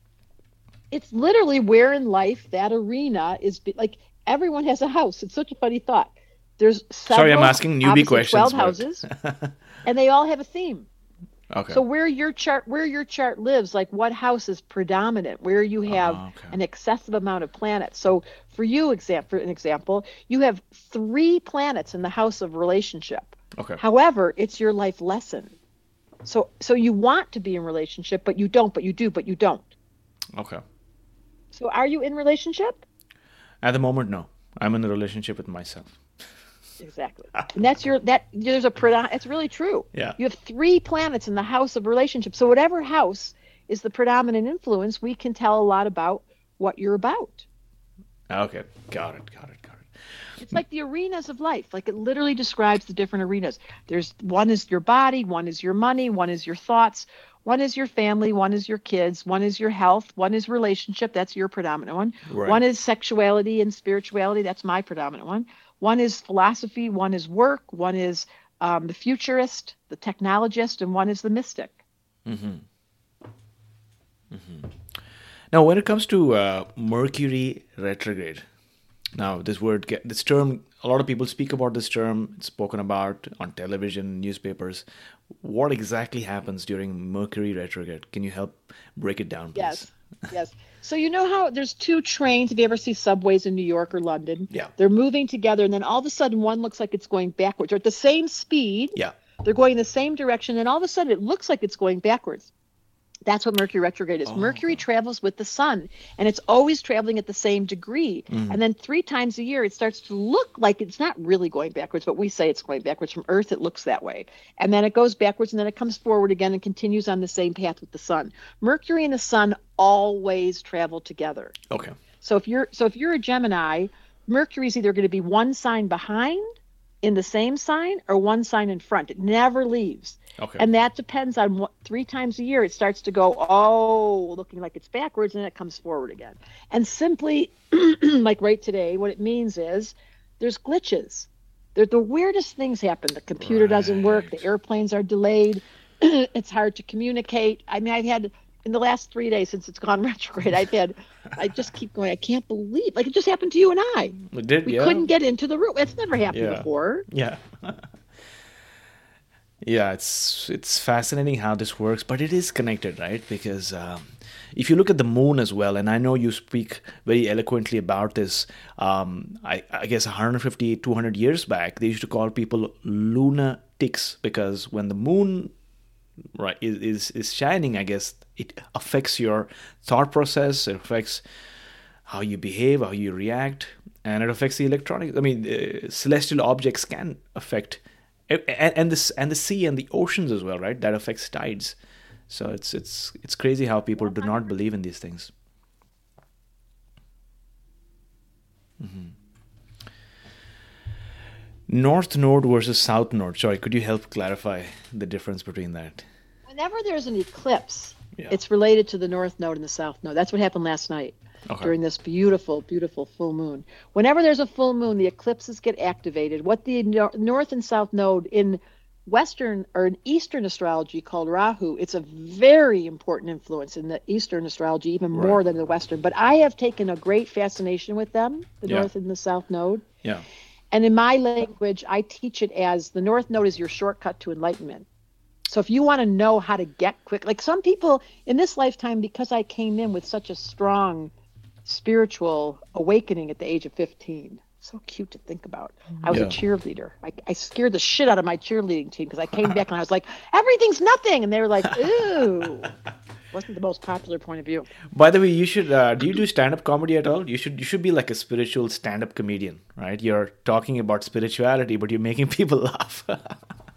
S2: It's literally where in life that arena is, be- like everyone has a house. It's such a funny thought. There's several,
S4: Sorry, I'm asking newbie questions.
S2: twelve
S4: but-
S2: houses, and they all have a theme.
S4: Okay.
S2: So where your chart where your chart lives, like what house is predominant, where you have
S4: Oh, okay.
S2: an excessive amount of planets. So for you, exam- for an example, you have three planets in the house of relationship.
S4: Okay.
S2: However, it's your life lesson. So so you want to be in relationship, but you don't, but you do, but you don't.
S4: Okay.
S2: So are you in relationship?
S4: At the moment, no. I'm in a relationship with myself.
S2: Exactly. And that's your that there's a predom- it's really true.
S4: Yeah.
S2: You have three planets in the house of relationship. So whatever house is the predominant influence, we can tell a lot about what you're about.
S4: Okay. Got it. Got it. Got it.
S2: It's like the arenas of life. Like it literally describes the different arenas. There's one is your body, one is your money, one is your thoughts, one is your family, one is your kids, one is your health, one is relationship, that's your predominant one.
S4: Right.
S2: One is sexuality and spirituality, that's my predominant one. One is philosophy, one is work, one is um, the futurist, the technologist, and one is the mystic.
S4: Mm-hmm. Mm-hmm. Now, when it comes to uh, Mercury retrograde, now this word, get, this term, a lot of people speak about this term. It's spoken about on television, newspapers. What exactly happens during Mercury retrograde? Can you help break it down, please?
S2: Yes, yes. So you know how there's two trains, if you ever see subways in New York or London?
S4: Yeah.
S2: They're moving together, and then all of a sudden one looks like it's going backwards. Or at the same speed,
S4: Yeah.
S2: they're going in the same direction, and all of a sudden it looks like it's going backwards. That's what Mercury retrograde is.
S4: Oh,
S2: Mercury
S4: okay.
S2: travels with the sun, and it's always traveling at the same degree.
S4: Mm-hmm.
S2: And then three times a year, it starts to look like it's not really going backwards, but we say it's going backwards. From Earth, it looks that way. And then it goes backwards, and then it comes forward again and continues on the same path with the sun. Mercury and the sun always travel together.
S4: Okay.
S2: So if you're so if you're a Gemini, Mercury's either going to be one sign behind in the same sign or one sign in front. It never leaves.
S4: Okay.
S2: And that depends on what three times a year it starts to go, oh, looking like it's backwards, and then it comes forward again. And simply, like right today, what it means is there's glitches. There, the weirdest things happen. The computer doesn't work. The airplanes are delayed. It's hard to communicate. I mean, I've had in the last three days since it's gone retrograde, I've had, I just keep going, I can't believe, like it just happened to you and I.
S4: It did,
S2: We
S4: yeah.
S2: couldn't get into the room. It's never happened
S4: Yeah.
S2: before.
S4: Yeah. Yeah, it's it's fascinating how this works, but it is connected, right? Because um, if you look at the moon as well, and I know you speak very eloquently about this, um, I, I guess one hundred fifty, two hundred years back, they used to call people lunatics because when the moon right is, is, is shining, I guess it affects your thought process, it affects how you behave, how you react, and it affects the electronic. I mean, uh, celestial objects can affect, and, and this and the sea and the oceans as well, right? That affects tides. So it's it's it's crazy how people do not believe in these things. Mm-hmm. North node versus south node. Sorry, could you help clarify the difference between that?
S2: Whenever there's an eclipse,
S4: Yeah.
S2: it's related to the north node and the south node. That's what happened last night
S4: Okay.
S2: during this beautiful, beautiful full moon. Whenever there's a full moon, the eclipses get activated. What the nor- north and south node in Western or in Eastern astrology called Rahu, it's a very important influence in the Eastern astrology, even
S4: Right.
S2: more than the Western. But I have taken a great fascination with them, the
S4: Yeah.
S2: north and the south node.
S4: Yeah.
S2: And in my language, I teach it as the north node is your shortcut to enlightenment. So if you want to know how to get quick, like some people in this lifetime, because I came in with such a strong spiritual awakening at the age of fifteen. So cute to think about. I was
S4: Yeah.
S2: a cheerleader. I, I scared the shit out of my cheerleading team because I came back and I was like, everything's nothing. And they were like, ooh. Wasn't the most popular point of view.
S4: By the way, you should. Uh, do you do stand-up comedy at all? You should. You should be like a spiritual stand-up comedian, right? You're talking about spirituality, but you're making people laugh.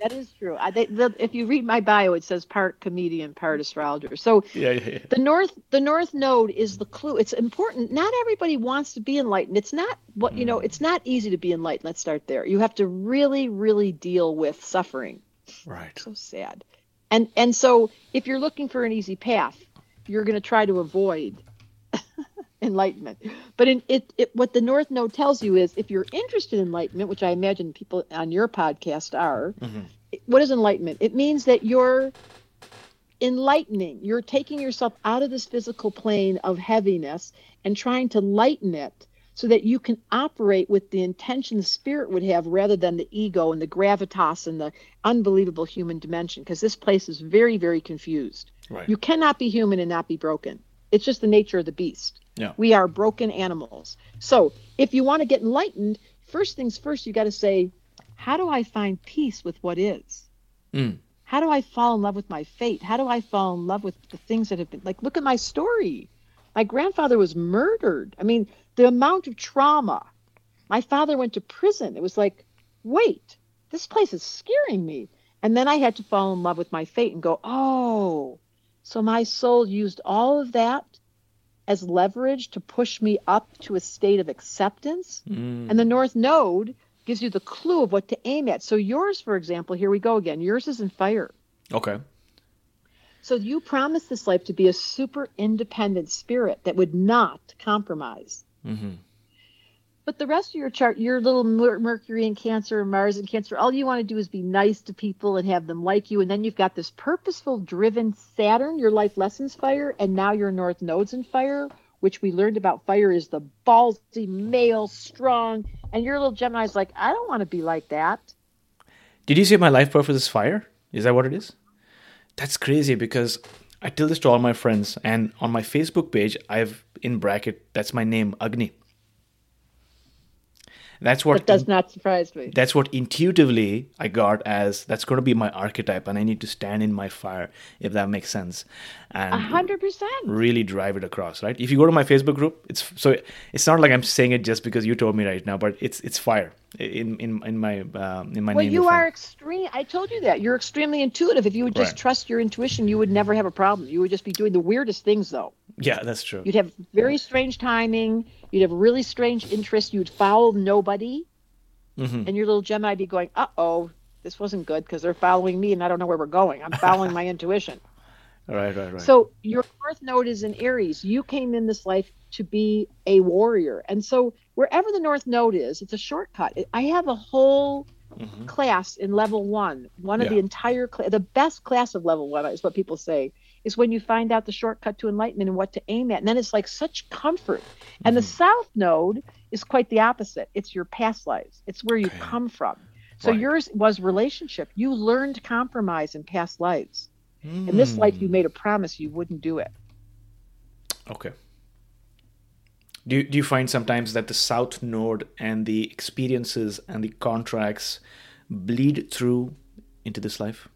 S2: That is true. I, they, the, if you read my bio, it says part comedian, part astrologer. So
S4: Yeah, yeah, yeah.
S2: the north, the north node is the clue. It's important. Not everybody wants to be enlightened. It's not what you know. It's not easy to be enlightened. Let's start there. You have to really, really deal with suffering.
S4: Right.
S2: So sad. And and so if you're looking for an easy path, you're going to try to avoid enlightenment. But in it, it, what the North Node tells you is if you're interested in enlightenment, which I imagine people on your podcast are, mm-hmm. What is enlightenment? It means that you're enlightening. You're taking yourself out of this physical plane of heaviness and trying to lighten it so that you can operate with the intention the spirit would have rather than the ego and the gravitas and the unbelievable human dimension, because this place is very, very confused.
S4: Right.
S2: You cannot be human and not be broken. It's just the nature of the beast.
S4: Yeah.
S2: We are broken animals. So if you want to get enlightened, first things first, you got to say, how do I find peace with what is?
S4: Mm.
S2: How do I fall in love with my fate? How do I fall in love with the things that have been, like, look at my story. My grandfather was murdered. I mean, the amount of trauma. My father went to prison. It was like, wait, this place is scaring me. And then I had to fall in love with my fate and go, oh, so my soul used all of that as leverage to push me up to a state of acceptance. Mm. And the North Node gives you the clue of what to aim at. So yours, for example, here we go again. Yours is in fire.
S4: Okay.
S2: So you promised this life to be a super independent spirit that would not compromise. Mm-hmm. But the rest of your chart, your little Mercury and Cancer and Mars and Cancer, all you want to do is be nice to people and have them like you. And then you've got this purposeful, driven Saturn, your life lessons fire, and now your North Node's in fire, which we learned about fire is the ballsy, male, strong. And your little Gemini's like, I don't want to be like that.
S4: Did you say my life purpose is fire? Is that what it is? That's crazy because I tell this to all my friends. And on my Facebook page, I've in bracket, that's my name, Agni. That's what
S2: that does not surprise me.
S4: That's what intuitively I got as that's going to be my archetype, and I need to stand in my fire, if that makes sense. And
S2: a hundred percent.
S4: Really drive it across, right? If you go to my Facebook group, it's so it's not like I'm saying it just because you told me right now, but it's it's fire in in in my um, in my
S2: well,
S4: name.
S2: Well, you are extreme. I told you that you're extremely intuitive. If you would just right. trust your intuition, you would never have a problem. You would just be doing the weirdest things, though.
S4: Yeah, that's true.
S2: You'd have very strange timing. You'd have really strange interests. You'd follow nobody. Mm-hmm. And your little Gemini would be going, uh-oh, this wasn't good because they're following me and I don't know where we're going. I'm following my intuition.
S4: Right, right, right.
S2: So your North Node is in Aries. You came in this life to be a warrior. And so wherever the North Node is, it's a shortcut. I have a whole mm-hmm. class in level one. One of yeah. the entire class, the best class of level one is what people say, is when you find out the shortcut to enlightenment and what to aim at. And then it's like such comfort. And mm-hmm. the South Node is quite the opposite. It's your past lives. It's where you okay. come from. So right. yours was relationship. You learned compromise in past lives. Mm. In this life, you made a promise you wouldn't do it.
S4: Okay. Do you, do you find sometimes that the South Node and the experiences and the contracts bleed through into this life?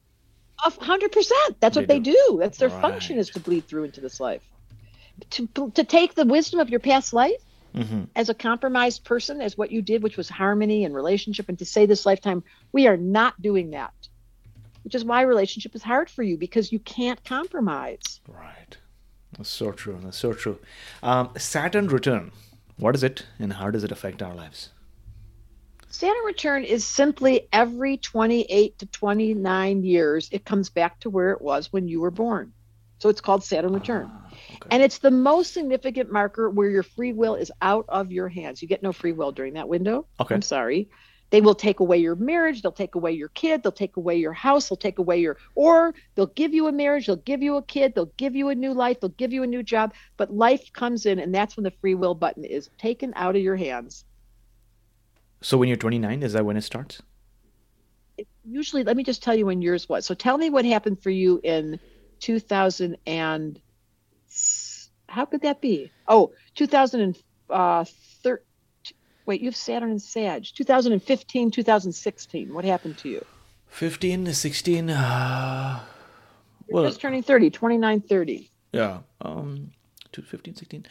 S2: A hundred percent. That's what they, they do. do. That's their
S4: right.
S2: function, is to bleed through into this life. To to take the wisdom of your past life mm-hmm. as a compromised person, as what you did, which was harmony and relationship, and to say this lifetime, we are not doing that. Which is why relationship is hard for you, because you can't compromise.
S4: Right. That's so true. That's so true. Um, Saturn return. What is it and how does it affect our lives?
S2: Saturn return is simply every twenty-eight to twenty-nine years, it comes back to where it was when you were born. So it's called Saturn return. Ah, okay. And it's the most significant marker where your free will is out of your hands. You get no free will during that window.
S4: Okay.
S2: I'm sorry. They will take away your marriage. They'll take away your kid. They'll take away your house. They'll take away your, or they'll give you a marriage. They'll give you a kid. They'll give you a new life. They'll give you a new job. But life comes in, and that's when the free will button is taken out of your hands.
S4: So when you're twenty-nine, is that when it starts?
S2: It usually, let me just tell you when yours was. So tell me what happened for you in two thousand and, how could that be? Oh, two thousand thirteen. Wait, you have Saturn and Sag. two thousand fifteen, two thousand sixteen. What happened to you?
S4: fifteen, sixteen. Uh,
S2: You're well, just turning thirty, twenty-nine, thirty.
S4: Yeah. Um, fifteen, sixteen.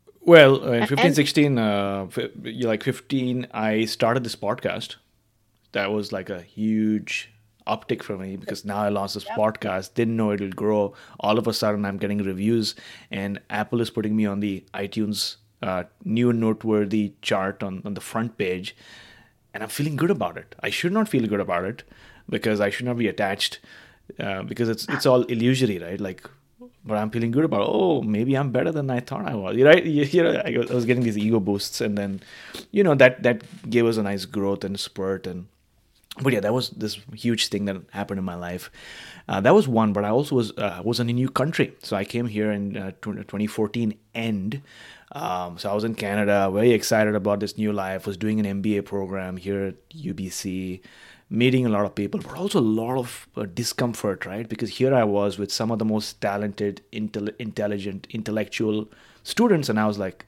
S4: Well, uh, in fifteen, and, sixteen, uh, like fifteen, I started this podcast. that was like a huge uptick for me because now I launched this
S2: Yep.
S4: podcast, didn't know it would grow. All of a sudden, I'm getting reviews, and Apple is putting me on the iTunes uh, new noteworthy chart on, on the front page, and I'm feeling good about it. I should not feel good about it because I should not be attached uh, because it's it's all illusory, right? Like, but I'm feeling good about, oh, maybe I'm better than I thought I was. Right? You you know, I was I was getting these ego boosts, and then, you know, that that gave us a nice growth and spurt. And but yeah, that was this huge thing that happened in my life. Uh, that was one, but I also was uh, was in a new country. So I came here in uh, twenty fourteen end. Um, so I was in Canada, very excited about this new life. Was doing an M B A program here at U B C. Meeting a lot of people, but also a lot of uh, discomfort, right? Because here I was with some of the most talented, intel- intelligent, intellectual students, and I was like,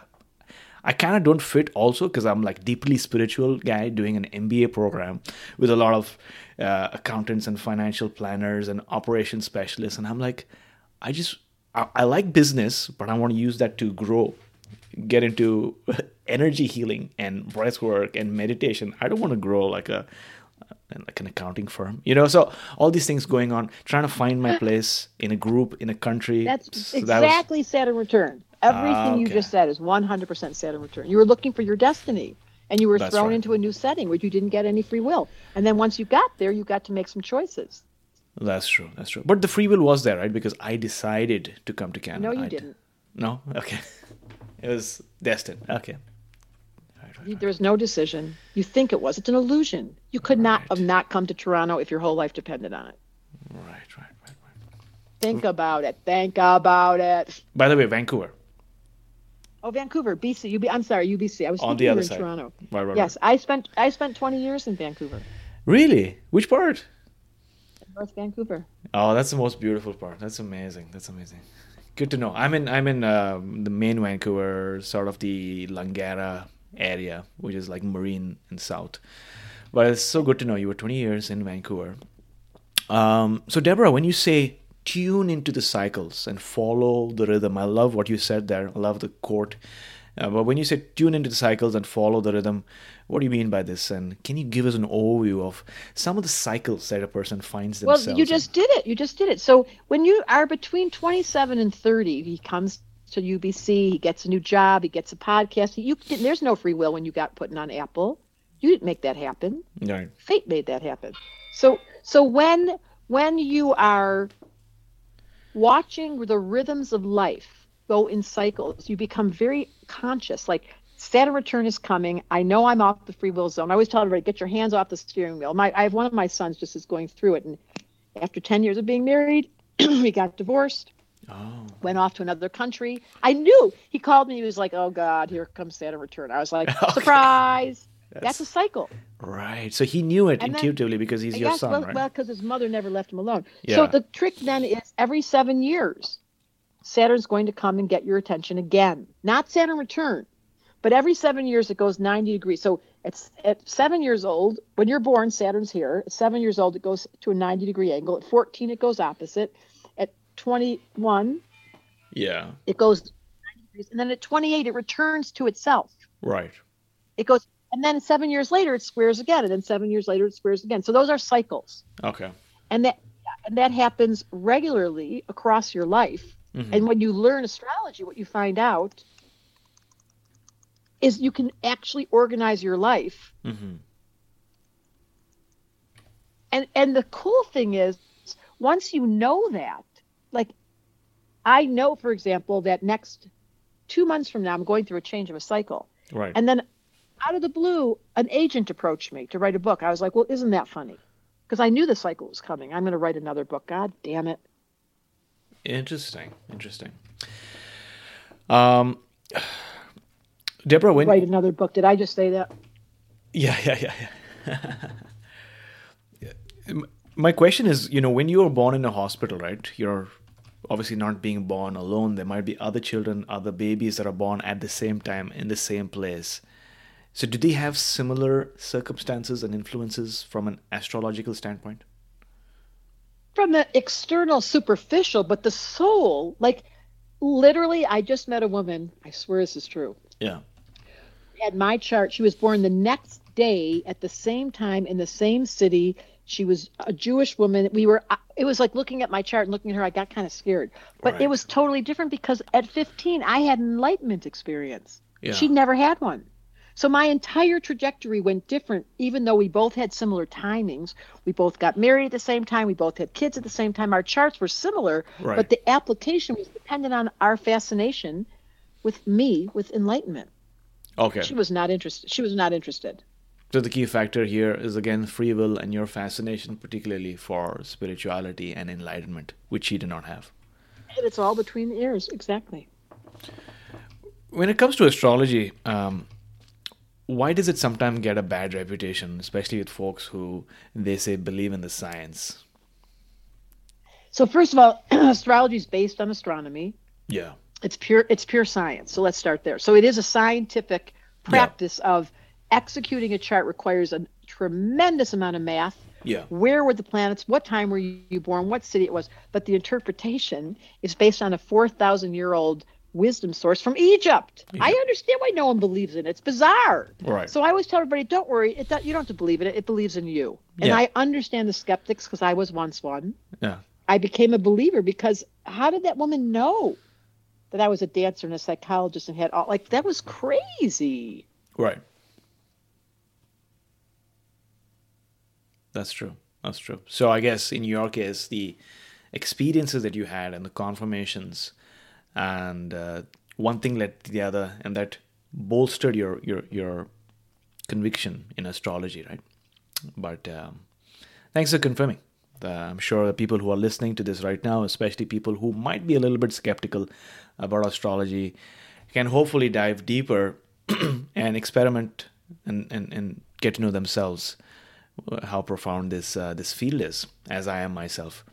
S4: I kind of don't fit also because I'm like deeply spiritual guy doing an M B A program with a lot of uh, accountants and financial planners and operations specialists, and I'm like, I just, I, I like business, but I want to use that to grow, get into energy healing and breath work and meditation. I don't want to grow like a like an accounting firm, you know. So all these things going on, trying to find my place in a group, in a country.
S2: That's
S4: So that was-
S2: exactly Saturn return. Everything
S4: Ah,
S2: you
S4: okay.
S2: just said is one hundred percent Saturn return. You were looking for your destiny, and you were
S4: That's
S2: thrown
S4: right.
S2: into a new setting where you didn't get any free will. And then once you got there, you got to make some choices.
S4: That's true. That's true. But the free will was there, right? Because I decided to come to Canada.
S2: No, you
S4: I d-
S2: didn't.
S4: No? Okay. It was destined. Okay.
S2: There was no decision. You think it was. It's an illusion. You could not
S4: Right.
S2: have not come to Toronto if your whole life depended on it.
S4: Right, right, right, right.
S2: Think about it. Think about it.
S4: By the way, Vancouver.
S2: Oh, Vancouver, B C. U B, I'm sorry, U B C. I was
S4: On
S2: thinking
S4: the
S2: you were
S4: other
S2: in
S4: side.
S2: Toronto.
S4: Right, right,
S2: Yes, I spent I spent twenty years in Vancouver,
S4: Really? Which part?
S2: North Vancouver.
S4: Oh, that's the most beautiful part. That's amazing. That's amazing. Good to know. I'm in I'm in um, the main Vancouver, sort of the Langara area, which is like marine and south. But it's so good to know you were twenty years in Vancouver. Um, so Deborah, when you say tune into the cycles and follow the rhythm, I love what you said there. I love the quote. Uh, but when you say tune into the cycles and follow the rhythm, what do you mean by this? And can you give us an overview of some of the cycles that a person finds
S2: Well,
S4: themselves
S2: you
S4: in?
S2: just did it. You just did it. So when you are between twenty-seven and thirty, he comes to U B C, he gets a new job, he gets a podcast. You there's no free will when you got put on Apple. You didn't make that happen.
S4: Right.
S2: Fate made that happen. So so when when you are watching the rhythms of life go in cycles, you become very conscious. Like Saturn return is coming. I know I'm off the free will zone. I always tell everybody, get your hands off the steering wheel. My I have one of my sons just is going through it, and after ten years of being married, we got divorced.
S4: Oh.
S2: Went off to another country. I knew. He called me. He was like, "Oh God, here comes Saturn return." I was like,
S4: Okay.
S2: "Surprise!"
S4: That's-
S2: That's a cycle.
S4: Right. So he knew it
S2: And then-
S4: intuitively because he's your
S2: Yes,
S4: son,
S2: well,
S4: right?
S2: well, because his mother never left him alone.
S4: Yeah.
S2: So the trick then is every seven years, Saturn's going to come and get your attention again. Not Saturn return, but every seven years it goes ninety degrees. So it's at seven years old, when you're born, Saturn's here. At seven years old, it goes to a ninety degree angle. At fourteen, it goes opposite. At twenty-one,
S4: Yeah.
S2: it goes ninety degrees. And then at twenty-eight, it returns to itself.
S4: Right.
S2: It goes, and then seven years later, it squares again. And then seven years later, it squares again. So those are cycles.
S4: Okay.
S2: And that and that happens regularly across your life.
S4: Mhm.
S2: And when you learn astrology, what you find out is you can actually organize your life.
S4: Mm-hmm.
S2: And and the cool thing is, once you know that, like I know, for example, that next two months from now, I'm going through a change of a cycle.
S4: Right.
S2: And then out of the blue, an agent approached me to write a book. I was like, well, isn't that funny? Because I knew the cycle was coming. I'm going to write another book. God damn it.
S4: Interesting. Interesting. Um, Deborah, when
S2: Write another book. Did I just say that?
S4: yeah, yeah, yeah, yeah. M- My question is, you know, when you are born in a hospital, right? You're obviously not being born alone. There might be other children, other babies that are born at the same time in the same place. So do they have similar circumstances and influences from an astrological standpoint?
S2: From the external superficial, but the soul, like literally, I just met a woman. I swear this is true.
S4: Yeah.
S2: Had my chart. She was born the next day at the same time in the same city. She was a Jewish woman. We were, it was like looking at my chart and looking at her, I got kind of scared. But
S4: Right.
S2: it was totally different because at fifteen, I had an enlightenment experience.
S4: Yeah.
S2: She never had one. So my entire trajectory went different, even though we both had similar timings. We both got married at the same time. We both had kids at the same time. Our charts were similar,
S4: Right.
S2: but the application was dependent on our fascination with me, with enlightenment.
S4: Okay.
S2: She was not interested. She was not interested.
S4: So the key factor here is again free will and your fascination, particularly for spirituality and enlightenment, which she did not have.
S2: And it's all between the ears. Exactly.
S4: When it comes to astrology, um, why does it sometimes get a bad reputation, especially with folks who they say believe in the science?
S2: So first of all, astrology is based on astronomy.
S4: Yeah.
S2: It's pure. It's pure science. So let's start there. So it is a scientific practice of executing a chart. Requires a tremendous amount of math.
S4: Yeah.
S2: Where were the planets? What time were you born? What city it was? But the interpretation is based on a four thousand year old wisdom source from Egypt.
S4: Yeah.
S2: I understand why no one believes in it. It's bizarre.
S4: Right.
S2: So I always tell everybody, don't worry. It, you don't have to believe in it. It believes in you. And
S4: Yeah.
S2: I understand the skeptics because I was once one.
S4: Yeah.
S2: I became a believer because how did that woman know that I was a dancer and a psychologist and had all, like, that was crazy.
S4: Right. That's true. That's true. So I guess in your case, the experiences that you had and the confirmations and uh, one thing led to the other, and that bolstered your your your conviction in astrology, right? But um, thanks for confirming. Uh, I'm sure the people who are listening to this right now, especially people who might be a little bit skeptical about astrology, can hopefully dive deeper and experiment and, and, and get to know themselves how profound this uh, this field is, as I am myself.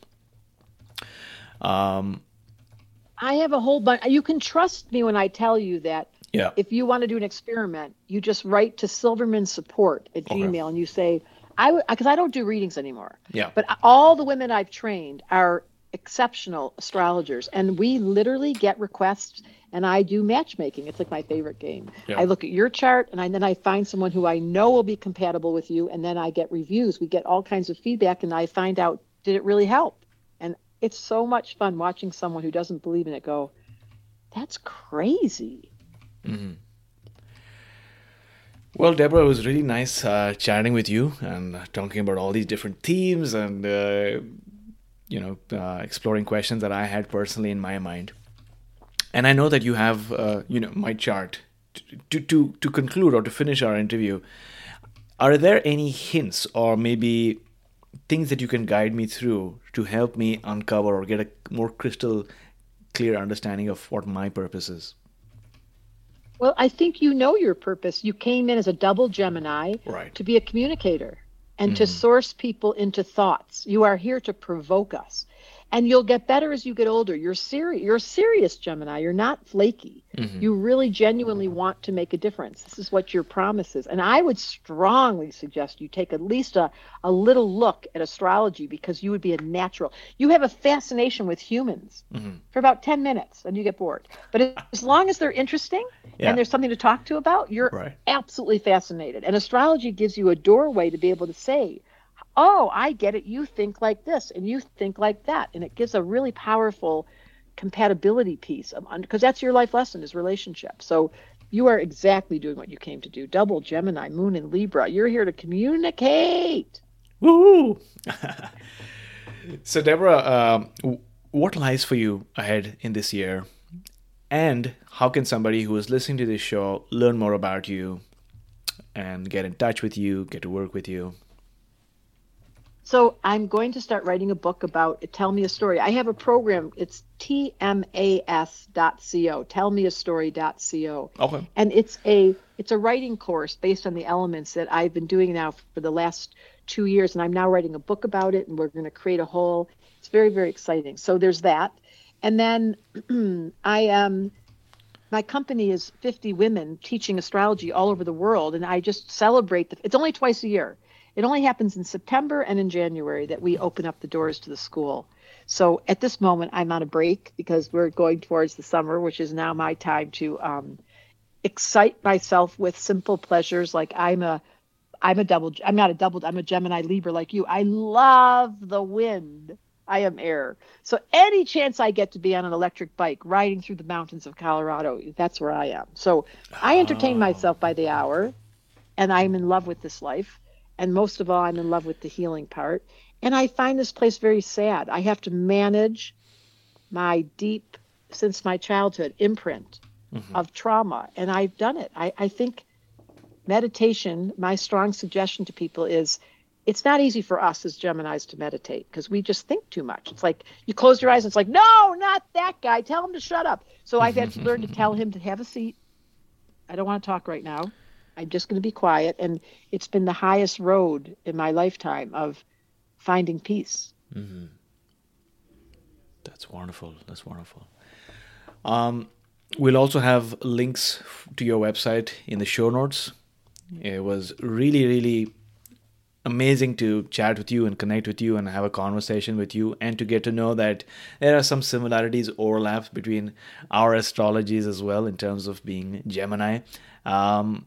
S4: Um,
S2: I have a whole bunch. You can trust me when I tell you that
S4: yeah.
S2: if you want to do an experiment, you just write to Silverman Support at
S4: Okay.
S2: Gmail and you say, I because I don't do readings anymore.
S4: Yeah.
S2: But all the women I've trained are exceptional astrologers, and we literally get requests, and I do matchmaking. It's like my favorite game.
S4: Yeah.
S2: I look at your chart, and I, then I find someone who I know will be compatible with you, and then I get reviews. We get all kinds of feedback, and I find out, did it really help? And it's so much fun watching someone who doesn't believe in it go, that's crazy.
S4: Mm-hmm. Well, Deborah, it was really nice uh, chatting with you and uh, talking about all these different themes and, uh, you know, uh, exploring questions that I had personally in my mind. And I know that you have, uh, you know, my chart. To, to, to conclude or to finish our interview, are there any hints or maybe things that you can guide me through to help me uncover or get a more crystal clear understanding of what my purpose is?
S2: Well, I think you know your purpose. You came in as a double Gemini
S4: Right.
S2: to be a communicator and to source people into thoughts. You are here to provoke us. And you'll get better as you get older. You're serious. You're a serious Gemini. You're not flaky.
S4: Mm-hmm.
S2: You really genuinely want to make a difference. This is what your promise is. And I would strongly suggest you take at least a, a little look at astrology because you would be a natural. You have a fascination with humans
S4: Mm-hmm.
S2: for about ten minutes and you get bored. But as long as they're interesting
S4: Yeah.
S2: and there's something to talk to about, you're
S4: Right.
S2: absolutely fascinated. And astrology gives you a doorway to be able to say, oh, I get it. You think like this and you think like that. And it gives a really powerful compatibility piece because that's your life lesson is relationship. So you are exactly doing what you came to do. Double Gemini, Moon in Libra. You're here to communicate.
S4: Woo! So, Deborah, um, w- what lies for you ahead in this year? And how can somebody who is listening to this show learn more about you and get in touch with you, get to work with you?
S2: So I'm going to start writing a book about Tell Me a Story. I have a program. It's T M A S dot co, tell me a story dot co.
S4: Okay.
S2: And it's a it's a writing course based on the elements that I've been doing now for the last two years. And I'm now writing a book about it, and we're going to create a whole, it's very, very exciting. So there's that. And then I am, my company is fifty women teaching astrology all over the world. And I just celebrate, the, it's only twice a year. It only happens in September and in January that we open up the doors to the school. So at this moment, I'm on a break because we're going towards the summer, which is now my time to um, excite myself with simple pleasures. Like I'm a, I'm a double, I'm not a double, I'm a Gemini Libra like you. I love the wind. I am air. So any chance I get to be on an electric bike riding through the mountains of Colorado, that's where I am. So I entertain
S4: Oh.
S2: myself by the hour, and I'm in love with this life. And most of all, I'm in love with the healing part. And I find this place very sad. I have to manage my deep, since my childhood, imprint mm-hmm. of trauma. And I've done it. I, I think meditation, my strong suggestion to people is, it's not easy for us as Geminis to meditate because we just think too much. It's like you close your eyes and it's like, no, not that guy. Tell him to shut up. So I've had to learn to tell him to have a seat. I don't want to talk right now. I'm just going to be quiet. And it's been the highest road in my lifetime of finding peace.
S4: Mm-hmm. That's wonderful. That's wonderful. Um, we'll also have links to your website in the show notes. It was really, really amazing to chat with you and connect with you and have a conversation with you and to get to know that there are some similarities, overlaps between our astrologies as well in terms of being Gemini. Um,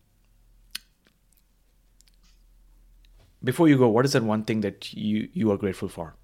S4: before you go, what is that one thing that you, you are grateful for?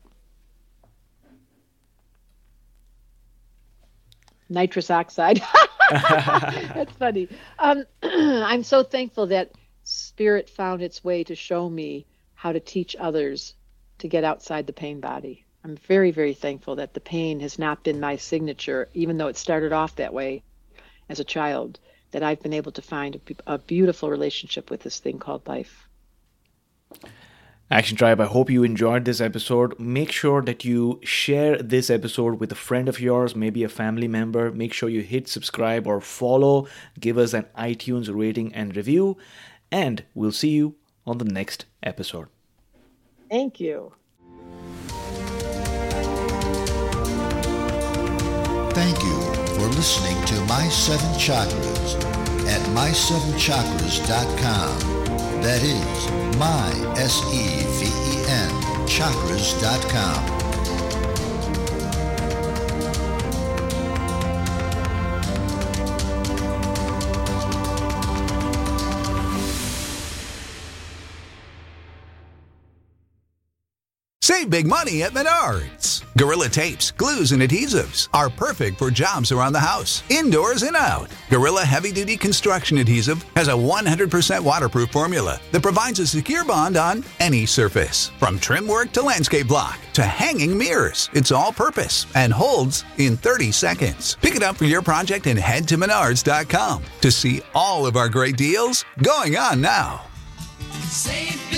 S2: Nitrous oxide. That's funny. Um, I'm so thankful that Spirit found its way to show me how to teach others to get outside the pain body. I'm very, very thankful that the pain has not been my signature, even though it started off that way as a child, that I've been able to find a, a beautiful relationship with this thing called life.
S4: Action Tribe, I hope you enjoyed this episode. Make sure that you share this episode with a friend of yours, maybe a family member. Make sure you hit subscribe or follow. Give us an iTunes rating and review. And we'll see you on the next episode.
S2: Thank you.
S3: Thank you for listening to My Seven Chakras at my seven chakras dot com. That is my, S E V E N, chakras dot com.
S6: Save big money at Menards. Gorilla tapes, glues, and adhesives are perfect for jobs around the house, indoors and out. Gorilla Heavy Duty Construction Adhesive has a one hundred percent waterproof formula that provides a secure bond on any surface. From trim work to landscape block to hanging mirrors, it's all purpose and holds in thirty seconds. Pick it up for your project and head to menards dot com to see all of our great deals going on now.
S7: Save